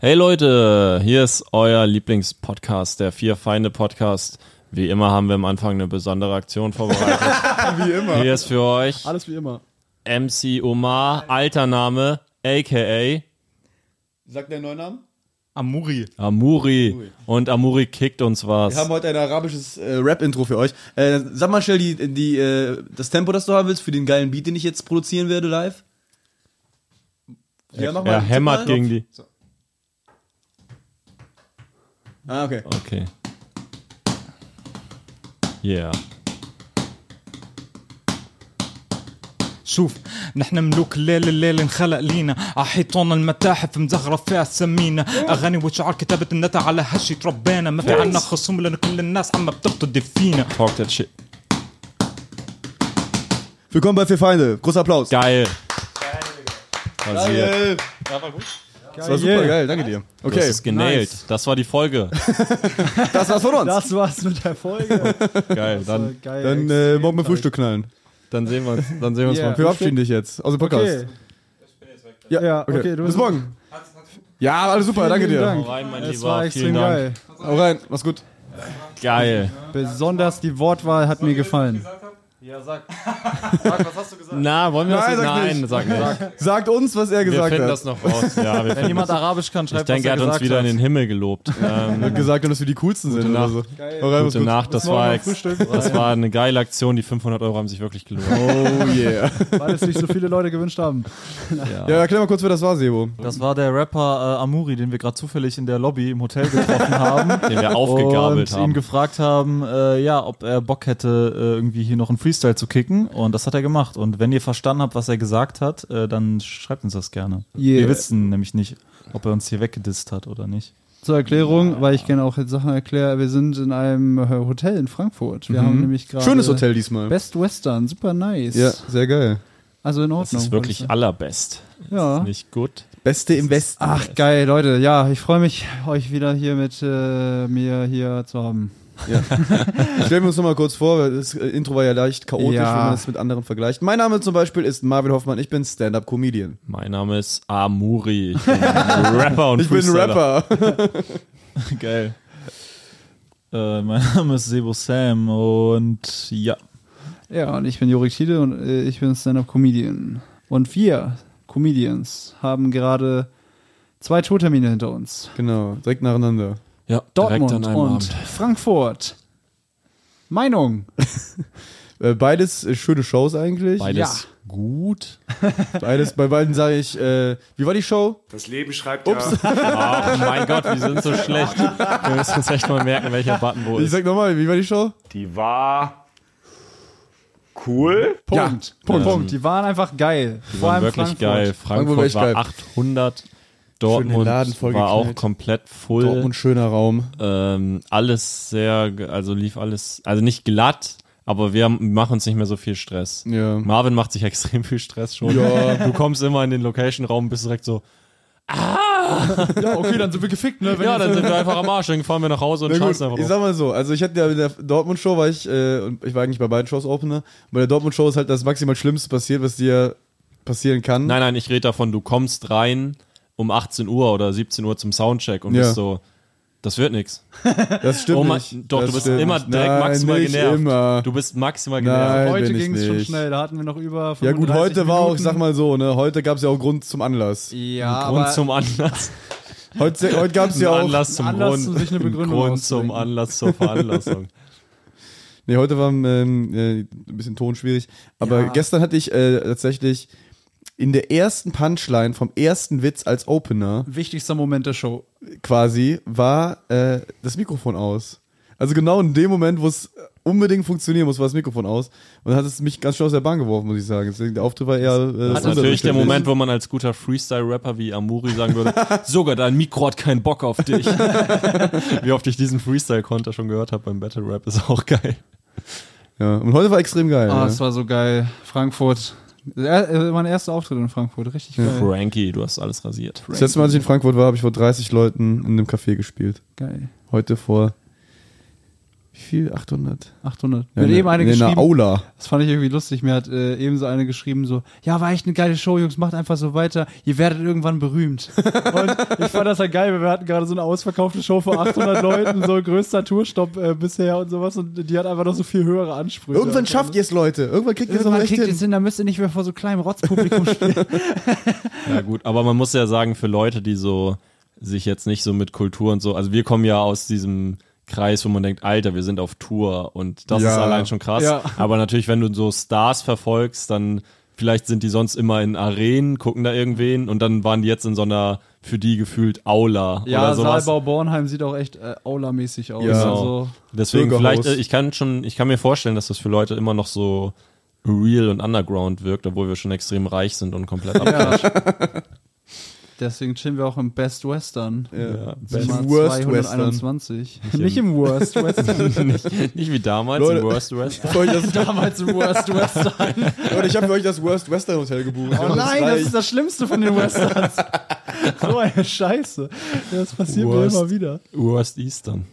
Hey Leute, hier ist euer Lieblingspodcast, der Vier Feinde Podcast. Wie immer haben wir am Anfang eine besondere Aktion vorbereitet. Wie immer. Hier ist für euch Alles wie immer. MC Omar, alter Name, a.k.a. Sagt der neuen Namen? Amuri. Amuri. Und Amuri kickt uns was. Wir haben heute ein arabisches Rap-Intro für euch. Sag mal schnell das Tempo, das du haben willst, für den geilen Beat, den ich jetzt produzieren werde live. Ja, mach mal. Er hämmert gegen die... So. Ah, okay. Okay. Yeah. شوف نحن ملوك الليل الليل انخلق لينا عحيطون المتاحف مزخرف فيها سمينا اغاني وشعار كتابة النتا على هالشي تربينا ما في عنا خصوم لان كل الناس عم بتقتدي فينا. Talk that shit. Willkommen bei Vier Feinde. Großer Applaus. Geil. Rasiert. Ja, war gut. Das war super geil, danke dir. Okay. Das ist genailt. Nice. Das war die Folge. Das war's von uns. Das war's mit der Folge. Geil. Dann Dann morgen mit Frühstück knallen. sehen wir uns Yeah. mal. Wir verabschieden dich jetzt aus dem Podcast. Okay. Ja, okay. du Bis morgen. Ja, alles super, danke dir. Dank. Hau rein, mein Es Lieber. war Vielen extrem Dank. geil. Hau rein, mach's gut. Geil. Besonders die Wortwahl hat mir gefallen. Ja, sag, was hast du gesagt? Na, wollen wir das Nein, jetzt? sag Nein, nicht. sag nicht. Sagt uns, was er Wir gesagt finden hat. das noch raus. Ja, wir Wenn finden jemand das. Arabisch kann, Ich schreibt, denke, er was hat uns wieder in den Himmel gelobt. Er hat gesagt, dass wir die coolsten sind oder so. Hau rein, mach's Gute gut. Nacht, das war eine geile Aktion. Die 500 Euro haben sich wirklich gelohnt. Oh yeah. Weil es sich so viele Leute gewünscht haben. Ja, erklär mal kurz, wer das war, Sebo. Das war der Rapper Amuri, den wir gerade zufällig in der Lobby im Hotel getroffen haben. Den wir aufgegabelt und haben. ihn gefragt haben, ob er Bock hätte, irgendwie hier noch einen Freestyle zu kicken. Und das hat er gemacht. Und wenn ihr verstanden habt, was er gesagt hat, dann schreibt uns das gerne. Yeah. Wir wissen nämlich nicht, ob er uns hier weggedisst hat oder nicht. Zur Erklärung, weil ich gerne auch jetzt Sachen erkläre, wir sind in einem Hotel in Frankfurt. Wir haben nämlich gerade Schönes Hotel diesmal. Best Western, super nice. Ja, sehr geil. Also in Das Ordnung. ist wirklich allerbest. Ja. Das ist nicht gut. Beste im Westen. Ach geil, Leute. Ja, ich freue mich, euch wieder hier mit mir hier zu haben. Stellen wir uns nochmal kurz vor, das Intro war ja leicht chaotisch, Ja. wenn man es mit anderen vergleicht. Mein Name zum Beispiel ist Marvin Hoffmann, ich bin Stand-Up-Comedian. Mein Name ist Amuri. Ich bin Rapper und Ich bin Freestyler. Rapper. Geil. Mein Name ist Sebo Sam und ja. Ja, und ich bin Jorik Tiede und ich bin Stand-Up-Comedian. Und wir Comedians haben gerade 2 Tourtermine hinter uns. Genau, direkt nacheinander. Ja, Dortmund direkt an einem und Abend. Frankfurt. Meinung. Beides schöne Shows eigentlich. Beides gut. Bei beiden sage ich, wie war die Show? Das Leben schreibt Oh mein Gott, wir sind so schlecht. Wir müssen uns echt mal merken, welcher Button wo Ich ist. sag nochmal, wie war die Show? Die war cool. Punkt. Punkt. Die waren einfach geil. Die waren wirklich geil. Frankfurt war Frankfurt echt war geil. 800. Dortmund Laden voll war auch geknallt. komplett full. Dortmund, schöner Raum. Alles lief alles, also nicht glatt, aber wir machen uns nicht mehr so viel Stress. Ja. Marvin macht sich extrem viel Stress schon. Ja. Du kommst immer in den Location-Raum und bist direkt so, Ja, okay, dann sind wir gefickt, ne? ja, dann sind wir einfach am Arsch, dann fahren wir nach Hause und Na gut, scheißen einfach ich drauf. sag mal so, also ich hatte ja in der Dortmund-Show, und ich war eigentlich bei beiden Shows Opener. Bei der Dortmund-Show ist halt das maximal Schlimmste passiert, was dir passieren kann. Nein, ich rede davon, du kommst rein um 18 Uhr oder 17 Uhr zum Soundcheck und Ja. bist so, das wird nix. Das stimmt Oh mein, nicht. doch, Das du bist stimmt immer nicht. direkt Nein, maximal nicht genervt. Immer. Du bist maximal Nein. genervt. Heute bin ich ging es schon nicht. schnell, da hatten wir noch über Ja gut, 35 heute war auch, Minuten. ich sag mal so, ne, heute gab es ja auch Grund zum Anlass. Ja, Grund aber zum Anlass. Heute gab es ja auch, Anlass zum Anlass, Grund. um sich eine Begründung Grund zum auszudenken. Anlass zur Veranlassung. nee, heute war ein bisschen Ton schwierig, aber Ja. gestern hatte ich tatsächlich in der ersten Punchline vom ersten Witz als Opener wichtigster Moment der Show. quasi war das Mikrofon aus. Also genau in dem Moment, wo es unbedingt funktionieren muss, war das Mikrofon aus. Und dann hat es mich ganz schön aus der Bahn geworfen, muss ich sagen. Deswegen, der Auftritt war eher Das ist natürlich der Moment, wo man als guter Freestyle-Rapper wie Amuri sagen würde, sogar dein Mikro hat keinen Bock auf dich. Wie oft ich diesen Freestyle-Konter schon gehört habe beim Battle Rap, ist auch geil. Ja, und heute war extrem geil. Ah, ne? es war so geil. Frankfurt. Mein erster Auftritt in Frankfurt, richtig geil. Frankie, du hast alles rasiert. Das letzte Mal, als ich in Frankfurt war, habe ich vor 30 Leuten in einem Café gespielt. Geil. Heute vor Wie viel? 800? 800. Ja, Mir hat eben eine geschrieben. In einer Aula. Das fand ich irgendwie lustig. Mir hat eben so eine geschrieben, so, ja, war echt eine geile Show, Jungs, macht einfach so weiter. Ihr werdet irgendwann berühmt. Und ich fand das halt geil, weil wir hatten gerade so eine ausverkaufte Show vor 800 Leuten, so größter Tourstopp bisher und sowas. Und die hat einfach noch so viel höhere Ansprüche. Irgendwann schafft ihr es, Leute. Irgendwann kriegt ihr es noch Irgendwann echt kriegt ihr hin. es hin, dann müsst ihr nicht mehr vor so kleinem Rotzpublikum spielen. Ja gut, aber man muss ja sagen, für Leute, die so sich jetzt nicht so mit Kultur und so, also wir kommen ja aus diesem Kreis, wo man denkt, Alter, wir sind auf Tour und das Ja. ist allein schon krass. Ja. Aber natürlich, wenn du so Stars verfolgst, dann vielleicht sind die sonst immer in Arenen, gucken da irgendwen und dann waren die jetzt in so einer, für die gefühlt Aula Ja, oder sowas. Saalbau Bornheim sieht auch echt Aula-mäßig aus. Ja. Also, Deswegen Bürgerhaus. vielleicht, ich kann mir vorstellen, dass das für Leute immer noch so real und underground wirkt, obwohl wir schon extrem reich sind und komplett abklatschen. deswegen chillen wir auch im Best Western. Ja, Best Nummer Worst 221. Nicht im Worst Western. nicht wie damals Leute. im Worst West. Für euch das, Damals im Worst Western. Leute, ich habe für euch das Worst Western Hotel gebucht. Oh nein, das ist das Schlimmste von den Westerns. So eine Scheiße. Das passiert mir Worst. immer wieder. Worst Eastern.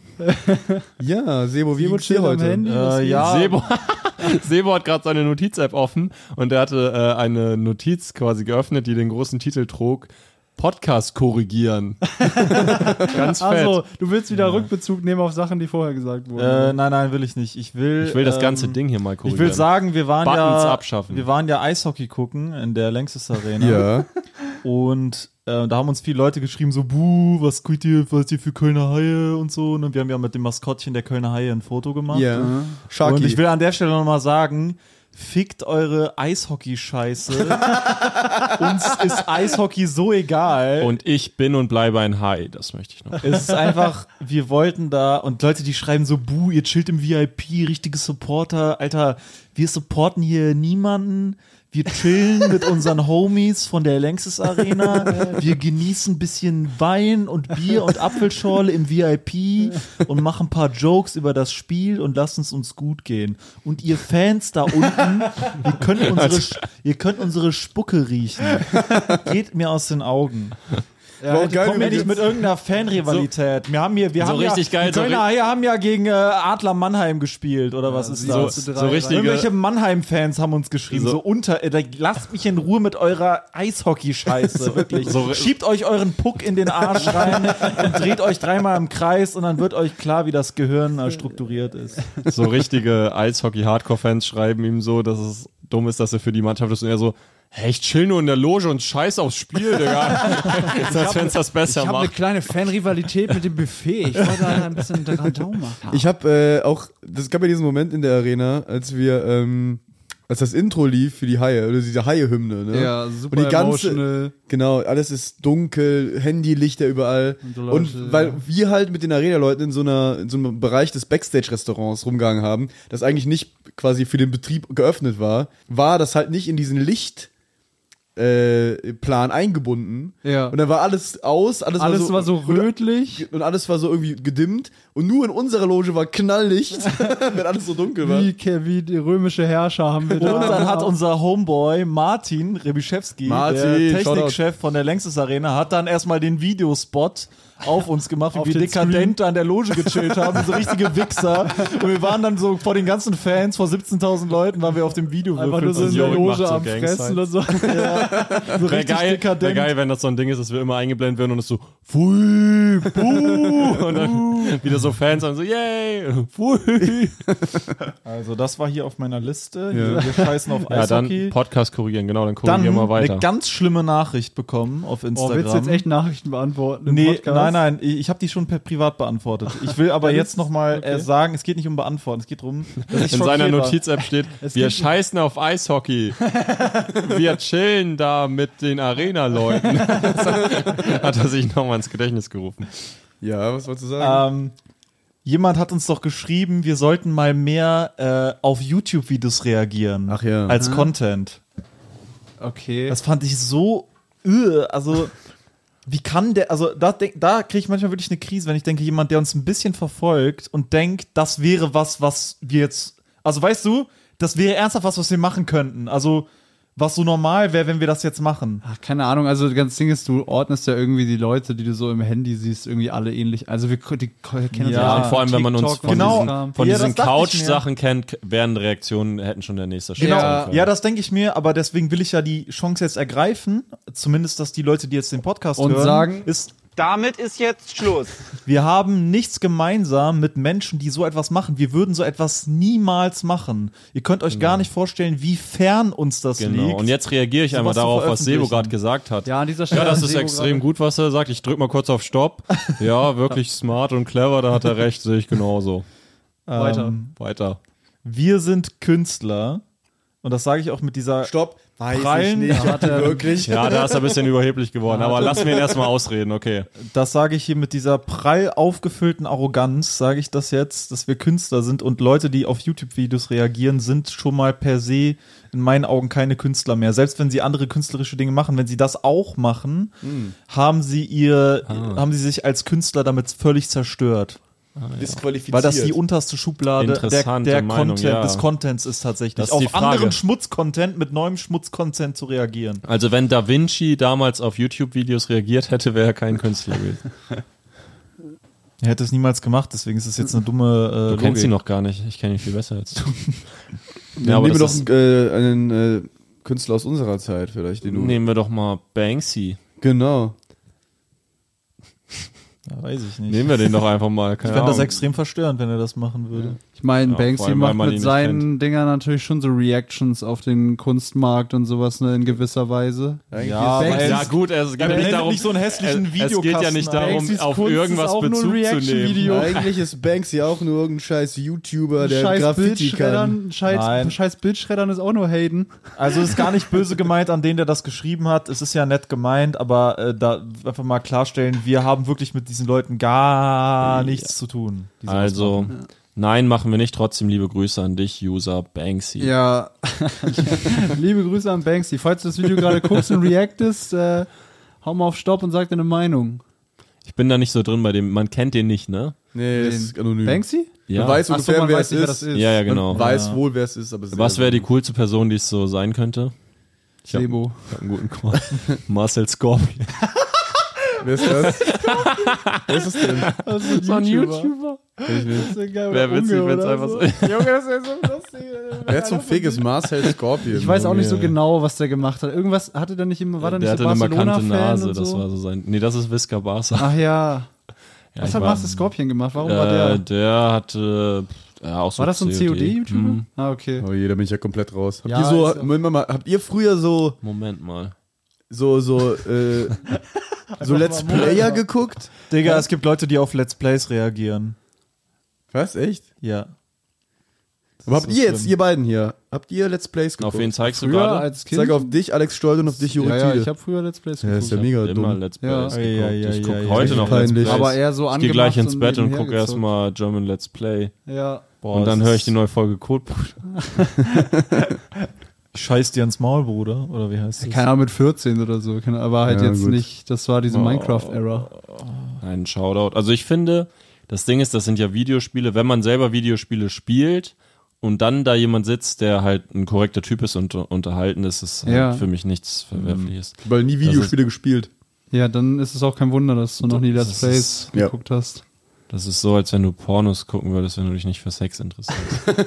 Ja, Sebo, wie Sebo geht's dir chillt am heute? Handy. Was geht's? Ja, Sebo hat gerade seine Notiz-App offen und er hatte eine Notiz quasi geöffnet, die den großen Titel trug: Podcast korrigieren. Ganz fett. Also, du willst wieder Rückbezug nehmen auf Sachen, die vorher gesagt wurden. nein, will ich nicht. Ich will das ganze Ding hier mal korrigieren. Ich will sagen, wir waren Buttons ja abschaffen. Wir waren ja Eishockey gucken in der Lanxess Arena. Ja. Und da haben uns viele Leute geschrieben, so, buh, was seid ihr für Kölner Haie und so. Und wir haben ja mit dem Maskottchen der Kölner Haie ein Foto gemacht. Ja. Und Sharky. ich will an der Stelle nochmal sagen, fickt eure Eishockey-Scheiße. Uns ist Eishockey so egal. Und ich bin und bleibe ein Hai, das möchte ich noch. Es ist einfach, wir wollten da, und Leute, die schreiben so, buh, ihr chillt im VIP, richtige Supporter. Alter, wir supporten hier niemanden. Wir chillen mit unseren Homies von der Lanxess Arena. Wir genießen ein bisschen Wein und Bier und Apfelschorle im VIP und machen ein paar Jokes über das Spiel und lassen es uns gut gehen. Und ihr Fans da unten, ihr könnt unsere Spucke riechen. Geht mir aus den Augen. War auch geil, Kommen wie wir wir nicht mit irgendeiner Fanrivalität. Wir haben hier, so richtig ja, geil, die so Kölner Haie haben ja gegen Adler Mannheim gespielt, oder was ist das? So richtige, Irgendwelche Mannheim-Fans haben uns geschrieben, so lasst mich in Ruhe mit eurer Eishockey-Scheiße, wirklich. Schiebt euch euren Puck in den Arsch rein und dreht euch dreimal im Kreis und dann wird euch klar, wie das Gehirn strukturiert ist. so richtige Eishockey-Hardcore-Fans schreiben ihm so, dass es dumm ist, dass er für die Mannschaft ist und er so, hey, ich chill nur in der Loge und scheiß aufs Spiel, Digga. Als wenn es das besser ich habe eine macht. kleine Fanrivalität mit dem Buffet. Ich wollte da ein bisschen Radau machen. Ich habe das gab ja diesen Moment in der Arena, als wir, als das Intro lief für die Haie, oder diese Haie-Hymne, ne? Ja, super Und die ganze, emotional. genau, alles ist dunkel, Handylichter überall. Und so Leute, Und weil wir halt mit den Arena-Leuten in so einem Bereich des Backstage-Restaurants rumgegangen haben, das eigentlich nicht quasi für den Betrieb geöffnet war das halt nicht in diesen Plan eingebunden. Ja. Und dann war alles aus, alles war so rötlich. und alles war so irgendwie gedimmt und nur in unserer Loge war Knalllicht, wenn alles so dunkel war. Wie die römische Herrscher haben wir da. Und dann hat unser Homeboy Martin Rebiszewski, der Technikchef von der Lanxess Arena, hat dann erstmal den Videospot auf uns gemacht, wie Auf wir den dekadent da in der Loge gechillt haben, so richtige Wichser. Und wir waren dann so vor den ganzen Fans, vor 17.000 Leuten, waren wir auf dem Video. einfach nur so in der Jörg macht Loge so am Gang-Signs. Fressen und so. so Wäre richtig geil, geil, wenn das so ein Ding ist, dass wir immer eingeblendet werden und es so, pfui, buh, und dann wieder so Fans und so, yay, pfui. Also das war hier auf meiner Liste. Ja. Wir scheißen auf Ja, dann Eishockey. Podcast korrigieren, genau, dann Dann korrigieren wir weiter. eine ganz schlimme Nachricht bekommen auf Oh, Instagram. willst du jetzt echt Nachrichten beantworten im Nee, Podcast? nein, ich habe die schon privat beantwortet. Ich will aber jetzt nochmal sagen, es geht nicht um Beantworten, es geht darum, dass ich In seiner schockiert war. Notiz-App steht, Es wir gibt- scheißen auf Eishockey. Wir chillen da mit den Arena-Leuten. Hat er sich nochmal ins Gedächtnis gerufen. Ja, was wolltest du sagen? Jemand hat uns doch geschrieben, wir sollten mal mehr auf YouTube-Videos reagieren. Ach ja. Als Content. Okay. Das fand ich so, also wie kann der, also da kriege ich manchmal wirklich eine Krise, wenn ich denke, jemand, der uns ein bisschen verfolgt und denkt, das wäre was wir jetzt, also weißt du, das wäre ernsthaft was wir machen könnten. Also was so normal wäre, wenn wir das jetzt machen. Ach, keine Ahnung, also das ganze Ding ist, du ordnest ja irgendwie die Leute, die du so im Handy siehst, irgendwie alle ähnlich. Also die kennen uns Ja, und vor allem, wenn man uns TikTok von und Genau. Instagram. von Ja, diesen das dachte ich mir. Couch-Sachen kennt, wären Reaktionen, hätten schon der nächste Schritt Genau, sein können. ja, das denke ich mir, aber deswegen will ich ja die Chance jetzt ergreifen, zumindest, dass die Leute, die jetzt den Podcast Und hören, sagen- ist, Damit ist jetzt Schluss. wir haben nichts gemeinsam mit Menschen, die so etwas machen. Wir würden so etwas niemals machen. Ihr könnt euch gar nicht vorstellen, wie fern uns das Genau. liegt. Und jetzt reagiere ich einmal sowas zu darauf, was Sebo veröffentlichen. gerade gesagt hat. Ja, an dieser Stelle. Ja, das hat ist Sebo extrem gerade- gut, was er sagt. Ich drück mal kurz auf Stopp. Ja, wirklich smart und clever, da hat er recht, sehe ich genauso. Weiter. Weiter. Wir sind Künstler. Und das sage ich auch mit dieser Stopp. Weiß Prallen- ich nicht. Hat er- Wirklich? Ja, da ist er ein bisschen überheblich geworden, aber lassen wir ihn erstmal ausreden, okay. Das sage ich hier mit dieser prall aufgefüllten Arroganz, sage ich das jetzt, dass wir Künstler sind und Leute, die auf YouTube-Videos reagieren, sind schon mal per se in meinen Augen keine Künstler mehr. Selbst wenn sie andere künstlerische Dinge machen, wenn sie das auch machen, haben sie sich als Künstler damit völlig zerstört. Disqualifiziert. Weil das die unterste Schublade Interessante der Meinung, Content, ja. des Contents ist tatsächlich. Das ist die auf Frage. anderen Schmutzcontent mit neuem Schmutzcontent zu reagieren. Also wenn Da Vinci damals auf YouTube-Videos reagiert hätte, wäre er kein Künstler gewesen. Er hätte es niemals gemacht, deswegen ist es jetzt eine dumme Du kennst ihn noch gar nicht, ich kenne ihn viel besser als du. Ja, aber nehmen wir das doch einen Künstler aus unserer Zeit vielleicht, den du... Nehmen wir doch mal Banksy. Genau. Ja, weiß ich nicht. Nehmen wir den doch einfach mal. Ich Keine fände das Ahnung. extrem verstörend, wenn er das machen würde. Ich meine, Ja, vor Banksy allem, weil macht man ihn mit nicht seinen Dingern natürlich schon so Reactions auf den Kunstmarkt und sowas, ne, in gewisser Weise. Eigentlich Ja, ist- weil- Ja gut, es geht Er ja nicht nennt darum, nicht so einen hässlichen es geht ja Videokasten nicht an. darum, Banksys auf Kunst ist irgendwas auch nur ein Bezug zu nehmen. Reaction-Video. Eigentlich ist Banksy auch nur irgendein scheiß YouTuber, der Scheiß Graffiti kann. Bildschreddern, Nein. scheiß Bildschreddern ist auch nur Hayden. Also ist gar nicht böse gemeint an den, der das geschrieben hat. Es ist ja nett gemeint, aber da einfach mal klarstellen, wir haben wirklich mit diesen Leuten gar nichts zu tun. die sowas Also, machen. nein, machen wir nicht. Trotzdem liebe Grüße an dich, User Banksy. Ja. Liebe Grüße an Banksy. Falls du das Video gerade guckst und reactest, hau mal auf Stopp und sag deine Meinung. Ich bin da nicht so drin bei dem, man kennt den nicht, ne? Nee, das ist anonym. Banksy? Ja. Man weiß Ach so, ungefähr, man wer weiß es nicht, wer ist. das ist. Ja, genau. Man weiß wohl, wer es ist, aber Was wäre die coolste Person, die es so sein könnte? Ich hab Sebo. einen guten Call. Marcel Scorpion. Wer ist das? Wer ist das denn? Das ist so ein YouTuber. Kenn ich nicht. Wäre witzig, wenn es einfach so. Junge, das ist so lustig. Wer zum Fick ist Marcel Scorpion? Ich weiß auch nicht so Junge. genau, was der gemacht hat. Irgendwas hatte der nicht immer, war der Der nicht hatte so eine markante Barcelona-Fan Nase, und das so? war so sein. Nee, das ist Visca Barca. Ach ja. Ja, Was ich hat war- Master Scorpion gemacht? Warum war der? Der hatte ja, auch so War das so ein COD-YouTuber? Hm. Ah, okay. Oh je, da bin ich ja komplett raus. Habt Ja, ihr so, ist auch- Moment mal, habt ihr früher so Moment mal. Let's Player geguckt? Digga, es gibt Leute, die auf Let's Plays reagieren. Was, echt? Ja. Aber habt so ihr jetzt, schlimm. ihr beiden hier, habt ihr Let's Plays geguckt? Auf wen zeigst du Früher gerade? als Ich Kind? sage auf dich, Alex Stoll, und auf dich, Juri ja, ja, Thiele. ich habe früher Let's Plays Ja, ist ja geguckt. mega Immer dumm. Let's Ja. Plays geguckt. Ja, Ich guck ja, heute ja, noch peinlich. Let's Plays. Aber eher so Ich gehe gleich ins angemacht Bett und nebenher gucke erstmal German Let's Play. Ja. Boah, Und dann das höre ich ist- die neue Folge Codebruder. Scheiß dir ans Maul, Bruder. Oder wie heißt das? Keine Ahnung, mit 14 oder so. Aber halt Ja, jetzt gut. nicht, das war diese Minecraft-Era. Ein Shoutout. Also ich finde, das Ding ist, das sind ja Videospiele. Wenn man selber Videospiele spielt und dann da jemand sitzt, der halt ein korrekter Typ ist und unterhalten ist, ist halt Ja. für mich nichts Verwerfliches. Weil nie Videospiele gespielt. Ja, dann ist es auch kein Wunder, dass du noch nie Let's Das Plays ist- ja. geguckt hast. Das ist so, als wenn du Pornos gucken würdest, wenn du dich nicht für Sex interessierst.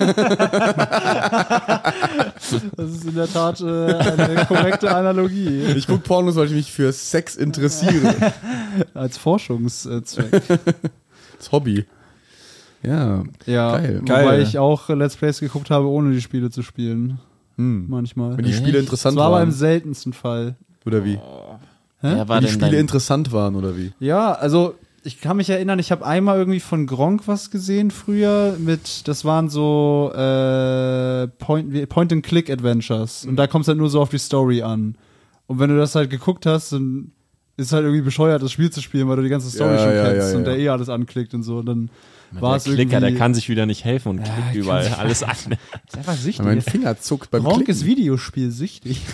Das ist in der Tat eine korrekte Analogie. Ich guck Pornos, weil ich mich für Sex interessiere. Als Forschungszweck. Das Hobby. Ja. Ja, Geil. wobei Geil. ich auch Let's Plays geguckt habe, ohne die Spiele zu spielen. Hm. Manchmal. Wenn die Spiele Das interessant war aber im waren. seltensten Fall. Oder wie? Wer Wenn die Spiele interessant waren, oder wie? Ja, also ich kann mich erinnern, ich habe einmal irgendwie von Gronk was gesehen früher das waren so Point-and-Click-Adventures. Und da kommt es halt nur so auf die Story an. Und wenn du das halt geguckt hast, dann ist halt irgendwie bescheuert, das Spiel zu spielen, weil du die ganze Story Ja, schon ja, kennst ja, und ja. der alles anklickt und so. Und dann war es Klicker, irgendwie... der kann sich wieder nicht helfen und klickt überall alles an. ist einfach süchtig. Mein Finger zuckt beim Gronk Klicken. ist Videospielsüchtig.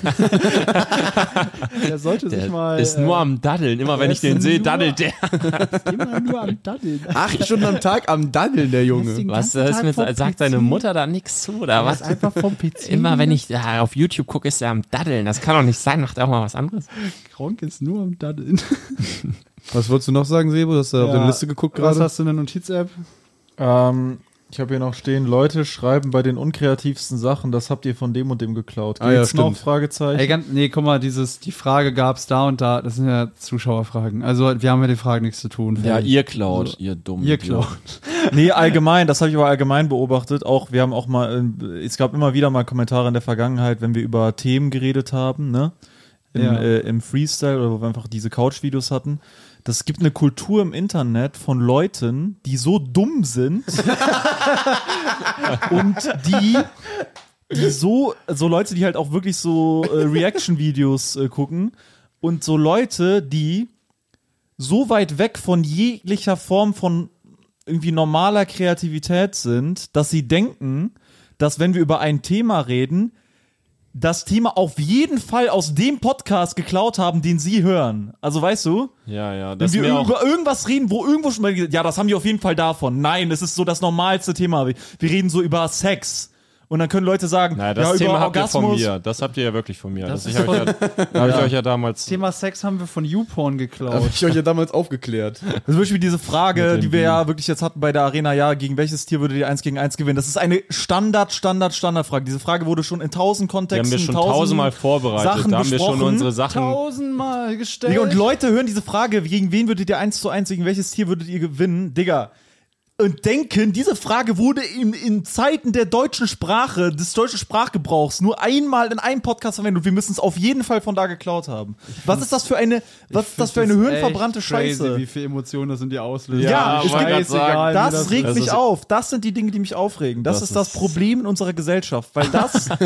Der sollte sich mal... Ist nur am Daddeln. Immer wenn ich den sehe, daddelt der. immer nur am Daddeln. 8 Stunden am Tag am Daddeln, der Junge. Was ist mit, sagt deine Mutter da nichts zu, oder was? Einfach vom PC. Immer wenn ich auf YouTube gucke, ist er am Daddeln. Das kann doch nicht sein. Macht er auch mal was anderes. Gronk ist nur am Daddeln. Was wolltest du noch sagen, Sebo? Hast du auf deine Liste geguckt Was gerade? hast du in der Notiz-App? Ich habe hier noch stehen, Leute schreiben bei den unkreativsten Sachen, das habt ihr von dem und dem geklaut. Ah, ja, Geht's noch? stimmt. Fragezeichen. Nee, guck mal, die Frage gab's da und da, das sind ja Zuschauerfragen. Also wir haben mit den Fragen nichts zu tun. Ja, Fertig. ihr klaut, ihr dumm. Ihr Idiot. klaut. Nee, allgemein, das habe ich aber allgemein beobachtet. Auch, wir haben auch mal, es gab immer wieder mal Kommentare in der Vergangenheit, wenn wir über Themen geredet haben, ne? Im Freestyle oder wo wir einfach diese Couch-Videos hatten. Das gibt eine Kultur im Internet von Leuten, die so dumm sind und die so Leute, die halt auch wirklich so Reaction-Videos gucken und so Leute, die so weit weg von jeglicher Form von irgendwie normaler Kreativität sind, dass sie denken, dass wenn wir über ein Thema reden, das Thema auf jeden Fall aus dem Podcast geklaut haben, den sie hören. Also weißt du, Ja, wenn das wir mir auch. über irgendwas reden, wo irgendwo schon mal, ja, das haben die auf jeden Fall davon. Nein, das ist so das normalste Thema. Wir reden so über Sex. Und dann können Leute sagen, Naja, das ja, Thema über habt ihr von Orgasmus. mir. Das habt ihr ja wirklich von mir. Das Das ist habe ich euch ja damals. Thema Sex haben wir von YouPorn geklaut. Habe ich euch ja damals aufgeklärt. Das ist zum Beispiel diese Frage, Mit die dem wir ja wirklich jetzt hatten bei der Arena, ja, gegen welches Tier würdet ihr 1 gegen 1 gewinnen? Das ist eine Standardfrage. Diese Frage wurde schon in 1000 Die Kontexten, haben wir schon 1000 tausendmal vorbereitet. Sachen Da haben wir schon besprochen. unsere Sachen. 1000-mal gestellt. Digga, und Leute hören diese Frage, gegen wen würdet ihr 1:1, gegen welches Tier würdet ihr gewinnen? Digga. Und denken, diese Frage wurde in Zeiten der deutschen Sprache, des deutschen Sprachgebrauchs, nur einmal in einem Podcast verwendet und wir müssen es auf jeden Fall von da geklaut haben. Was ist das für eine hirnverbrannte Scheiße? Wie viel Emotionen das in dir auslöst. Ja, ich wollte grad sagen, das regt das mich ist- auf. Das sind die Dinge, die mich aufregen. Das ist das Problem in unserer Gesellschaft. Weil das sind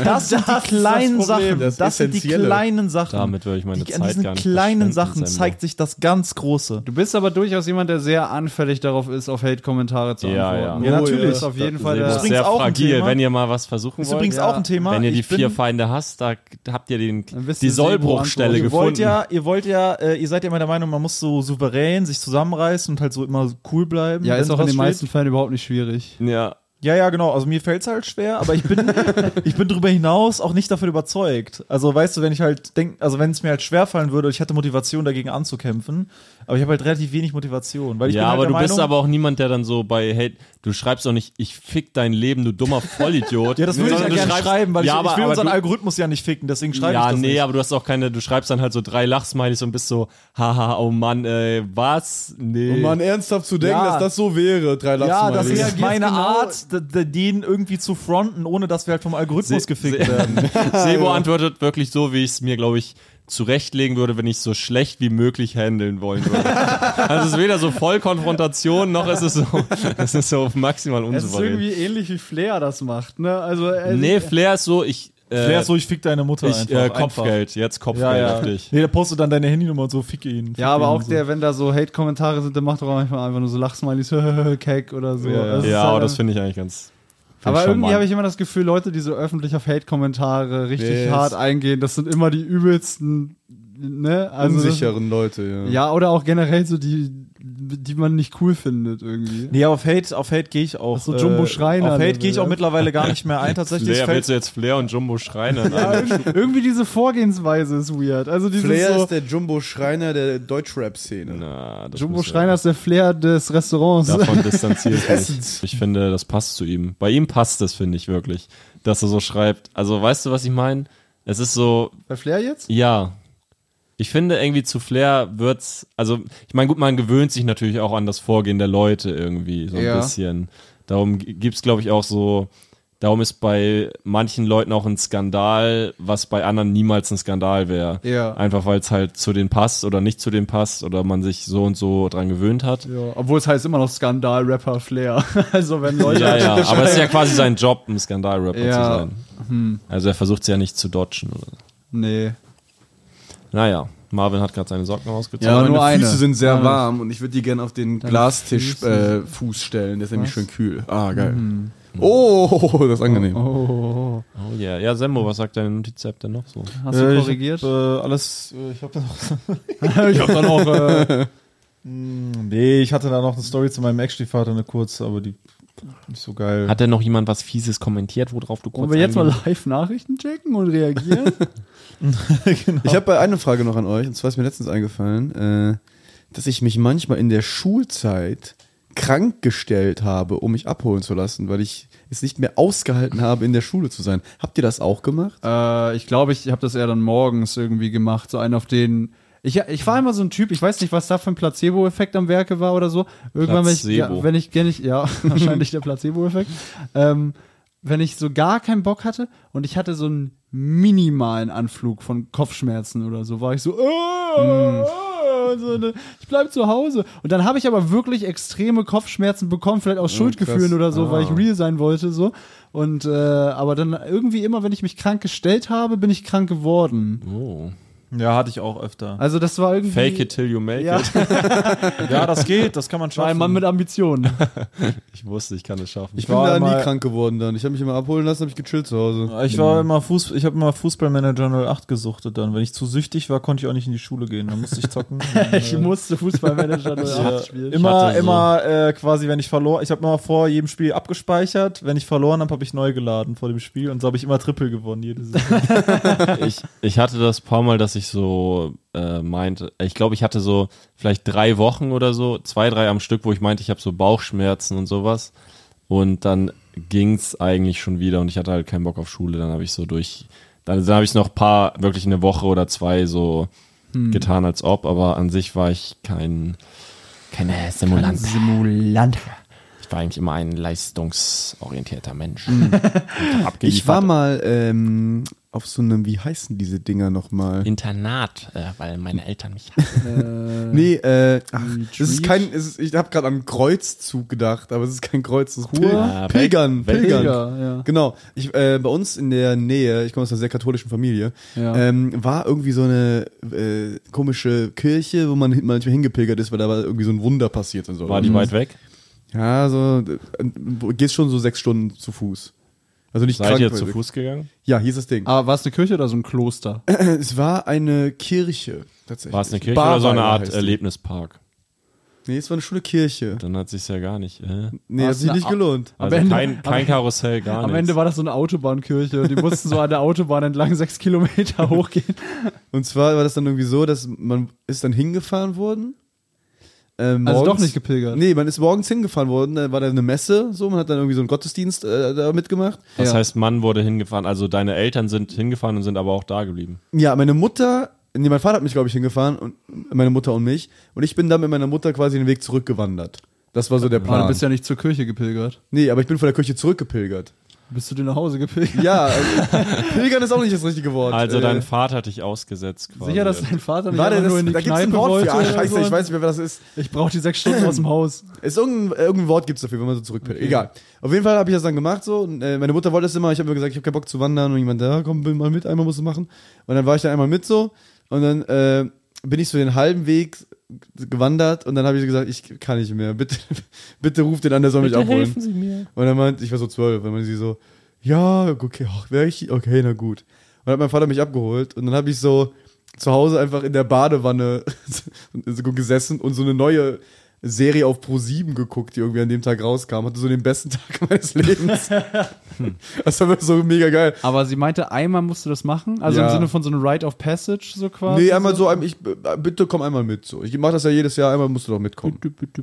die kleinen das Problem. Sachen. Das sind die Essentielle. kleinen Sachen. Damit würde ich meine An Zeit diesen gar nicht kleinen verschwenden, Sachen Sembo. zeigt sich das ganz Große. Du bist aber durchaus jemand, der sehr anfällig darauf ist, auf Hate-Kommentare zu Ja, antworten. ja. Ja, natürlich. Das ist auf jeden Fall Sebo Das ist ist sehr übrigens auch ein fragil. Thema. Wenn ihr mal was versuchen Ist wollt, übrigens auch ein Thema. wenn ihr die Ich bin- 4 Feinde hasst, da habt ihr Dann wisst die ihr, Sebo Sollbruchstelle antwortet. gefunden. Ihr seid ja immer der Meinung, man muss so souverän sich zusammenreißen und halt so immer cool bleiben. Ja, wenn ist auch in was den steht. meisten Fällen überhaupt nicht schwierig. Ja. Ja, genau. Also mir fällt's halt schwer, aber ich bin darüber hinaus auch nicht davon überzeugt. Also weißt du, wenn ich halt wenn es mir halt schwerfallen würde, ich hätte Motivation dagegen anzukämpfen, aber ich habe halt relativ wenig Motivation. Weil ich bin Ja, halt aber der du bist Meinung, aber auch niemand, der dann so bei Hate, du schreibst auch nicht, ich fick dein Leben, du dummer Vollidiot. ja, das würde ich ja Sondern du gerne schreibst- schreiben, weil ja, ich will unseren du, Algorithmus ja nicht ficken, deswegen schreibe ich ja, das nee, nicht. aber du hast auch keine, du schreibst dann halt so 3 Lachsmilies und bist so, haha, oh Mann, was? Nee. Um mal ernsthaft zu denken, Ja. dass das so wäre, 3 Ja, das Lachsmilies. ist meine genau- Art, den irgendwie zu fronten, ohne dass wir halt vom Algorithmus gefickt werden. Sebo antwortet wirklich so, wie ich es mir, glaube ich, zurechtlegen würde, wenn ich es so schlecht wie möglich handeln wollen würde. Also es ist weder so voll Konfrontation, noch ist es so maximal Es ist unsouverän. irgendwie ähnlich wie Flair das macht, ne? Also, Nee, Flair ist so, Flair ist so, ich fick deine Mutter einfach. Kopfgeld, jetzt Kopfgeld Ja, ja. auf dich. Nee, der postet dann deine Handynummer und so, fick ihn. Fick ja, aber ihn auch und so. der, wenn da so Hate-Kommentare sind, der macht doch auch manchmal einfach nur so Lachsmilies, Keck oder so. Ja, ja. Das ist Ja, halt aber das einfach- finde ich eigentlich ganz. Aber schon irgendwie Mann. habe ich immer das Gefühl, Leute, die so öffentlich auf Hate-Kommentare richtig Yes. hart eingehen, das sind immer die übelsten, ne? Also das- Unsicheren Leute, ja. Ja, oder auch generell so die man nicht cool findet irgendwie. Nee, auf Hate gehe ich auch. Das ist so Jumbo Schreiner Auf Hate Level, gehe ich auch ja. mittlerweile gar nicht mehr ein, tatsächlich. Flair, Es fällt- willst du jetzt Flair und Jumbo Schreiner? Irgendwie diese Vorgehensweise ist weird. Also dieses Flair so, ist der Jumbo Schreiner der Deutschrap-Szene. Na, das Jumbo muss ja- Schreiner ist der Flair des Restaurants. Davon distanziere ich mich. Ich finde, das passt zu ihm. Bei ihm passt das, finde ich wirklich, dass er so schreibt. Also, weißt du, was ich meine? Es ist so, Bei Flair jetzt? ja. Ich finde, irgendwie zu Flair wird's, also, ich meine, gut, man gewöhnt sich natürlich auch an das Vorgehen der Leute irgendwie, so ein Ja. bisschen. Darum gibt's, glaube ich, auch so, darum ist bei manchen Leuten auch ein Skandal, was bei anderen niemals ein Skandal wäre. Ja. Einfach, weil es halt zu denen passt oder nicht zu denen passt oder man sich so und so dran gewöhnt hat. Ja, obwohl es heißt immer noch Skandal-Rapper Flair. Also wenn Leute... Ja, ja, aber es ist ja quasi sein Job, ein Skandalrapper Ja. zu sein. Also er versucht es ja nicht zu dodgen. Oder so. Nee. Naja, Marvin hat gerade seine Socken ausgezogen. Ja, Aber meine nur eine. Füße sind sehr Ja. warm und ich würde die gerne auf den Glastisch Füße. Fuß stellen. Der ist nämlich Was? schön kühl. Ah, geil. Oh, das ist angenehm. Oh. Oh yeah. Ja, Semmo, was sagt deine Notiz-App denn noch so? Hast du korrigiert? Ich habe da noch. Nee, ich hatte da noch eine Story zu meinem Ex-Stiefvater, eine kurze, aber die nicht so geil. Hat denn noch jemand was Fieses kommentiert, worauf du kurz Wollen wir jetzt mal eingehen- live Nachrichten checken und reagieren? Genau. Ich habe eine Frage noch an euch, und zwar ist mir letztens eingefallen, dass ich mich manchmal in der Schulzeit krank gestellt habe, um mich abholen zu lassen, weil ich es nicht mehr ausgehalten habe, in der Schule zu sein. Habt ihr das auch gemacht? Ich glaube, ich habe das eher dann morgens irgendwie gemacht. So einen auf den. Ich war immer so ein Typ, ich weiß nicht, was da für ein Placebo-Effekt am Werke war oder so. Irgendwann, Placebo. Wahrscheinlich der Placebo-Effekt. Wenn ich so gar keinen Bock hatte und ich hatte so einen minimalen Anflug von Kopfschmerzen oder so, war ich so, ich bleib zu Hause. Und dann habe ich aber wirklich extreme Kopfschmerzen bekommen, vielleicht aus Schuldgefühlen krass. oder so, weil ich real sein wollte, so. Und, aber dann irgendwie immer, wenn ich mich krank gestellt habe, bin ich krank geworden. Oh. Ja, hatte ich auch öfter. Also das war irgendwie... Fake it till you make Ja, it. Ja, das geht, das kann man war schaffen. ein Mann mit Ambitionen. Ich wusste, ich kann es schaffen. Ich bin war da nie mal- krank geworden dann. Ich habe mich immer abholen lassen, habe ich gechillt zu Hause. Ich habe immer Fußballmanager 08 gesuchtet dann. Wenn ich zu süchtig war, konnte ich auch nicht in die Schule gehen. Dann musste ich zocken. Ich musste Fußballmanager 08 spielen. Immer quasi, wenn ich verlor, ich habe immer vor jedem Spiel abgespeichert. Wenn ich verloren habe, habe ich neu geladen vor dem Spiel und so habe ich immer Triple gewonnen jede Saison. Ich hatte das paar Mal, dass ich so meinte, ich glaube, ich hatte so vielleicht 3 Wochen oder so, 2, 3 am Stück, wo ich meinte, ich habe so Bauchschmerzen und sowas. Und dann ging's eigentlich schon wieder und ich hatte halt keinen Bock auf Schule. Dann habe ich so dann habe ich noch wirklich eine Woche oder 2 so getan als ob, aber an sich war ich keine Simulant. Ich war eigentlich immer ein leistungsorientierter Mensch. Ich war mal auf so einem, wie heißen diese Dinger nochmal? Internat, weil meine Eltern mich hatten. Nee, das ist ich habe gerade an Kreuzzug gedacht, aber es ist kein Kreuz, es ist Pilgern. Pilger, ja. Genau. Bei uns in der Nähe, ich komme aus einer sehr katholischen Familie, Ja. war irgendwie so eine komische Kirche, wo man manchmal hingepilgert ist, weil da war irgendwie so ein Wunder passiert und so. War die weit weg? Ja, so gehst schon so 6 Stunden zu Fuß. Also nicht Seid krank. ihr zu Fuß gegangen? Ja, hier ist das Ding. Aber war es eine Kirche oder so ein Kloster? Es war eine Kirche, tatsächlich. War es eine Kirche oder so eine Barweiler Art heißt die. Erlebnispark? Nee, es war eine schöne Kirche. Dann hat sich's ja gar nicht. Nee, War hat es sich eine nicht gelohnt. Also Ende- kein Karussell, gar Am nichts. Ende war das so eine Autobahnkirche und die mussten so an der Autobahn entlang 6 Kilometer hochgehen. Und zwar war das dann irgendwie so, dass man ist dann hingefahren worden. Also morgens- doch nicht gepilgert. Nee, man ist morgens hingefahren worden, da war da eine Messe, so, man hat dann irgendwie so einen Gottesdienst da mitgemacht. Das Ja. heißt, Mann wurde hingefahren, also deine Eltern sind hingefahren und sind aber auch da geblieben. Ja, mein Vater hat mich, glaube ich, hingefahren, und meine Mutter und mich. Und ich bin dann mit meiner Mutter quasi den Weg zurückgewandert. Das war so der Aber Plan. du bist ja nicht zur Kirche gepilgert. Nee, aber ich bin von der Kirche zurückgepilgert. Bist du dir nach Hause gepilgert? Ja, also, Pilgern ist auch nicht das richtige Wort. Also dein Vater hat dich ausgesetzt quasi. Sicher, dass dein Vater nicht Warte, einfach nur in die da gibt's ein Kneipe Wort wollte? für. Ah, oder scheiße, so? ich weiß nicht mehr, wer das ist. Ich brauche die 6 Stunden aus dem Haus. Irgendein Wort gibt's dafür, wenn man so zurückpilgert. Egal. Auf jeden Fall habe ich das dann gemacht so. Und, meine Mutter wollte das immer. Ich habe mir gesagt, ich habe keinen Bock zu wandern. Und jemand, ja, komm, bin mal mit, einmal musst du machen. Und dann war ich da einmal mit so. Und dann bin ich so den halben Weg gewandert. Und dann habe ich gesagt, ich kann nicht mehr. Bitte ruft den an, der soll mich abholen. Helfen Sie mir. Und dann meinte ich war so 12. Und dann meinte sie so, ja, okay, okay, na gut. Und dann hat mein Vater mich abgeholt. Und dann habe ich so zu Hause einfach in der Badewanne so gesessen und so eine neue Serie auf Pro7 geguckt, die irgendwie an dem Tag rauskam. Hatte so den besten Tag meines Lebens. Das war wirklich so mega geil. Aber sie meinte, einmal musst du das machen? Also Ja. im Sinne von so einem Rite of Passage so quasi? Nee, einmal so, bitte komm einmal mit. So. Ich mache das ja jedes Jahr, einmal musst du doch mitkommen. Bitte.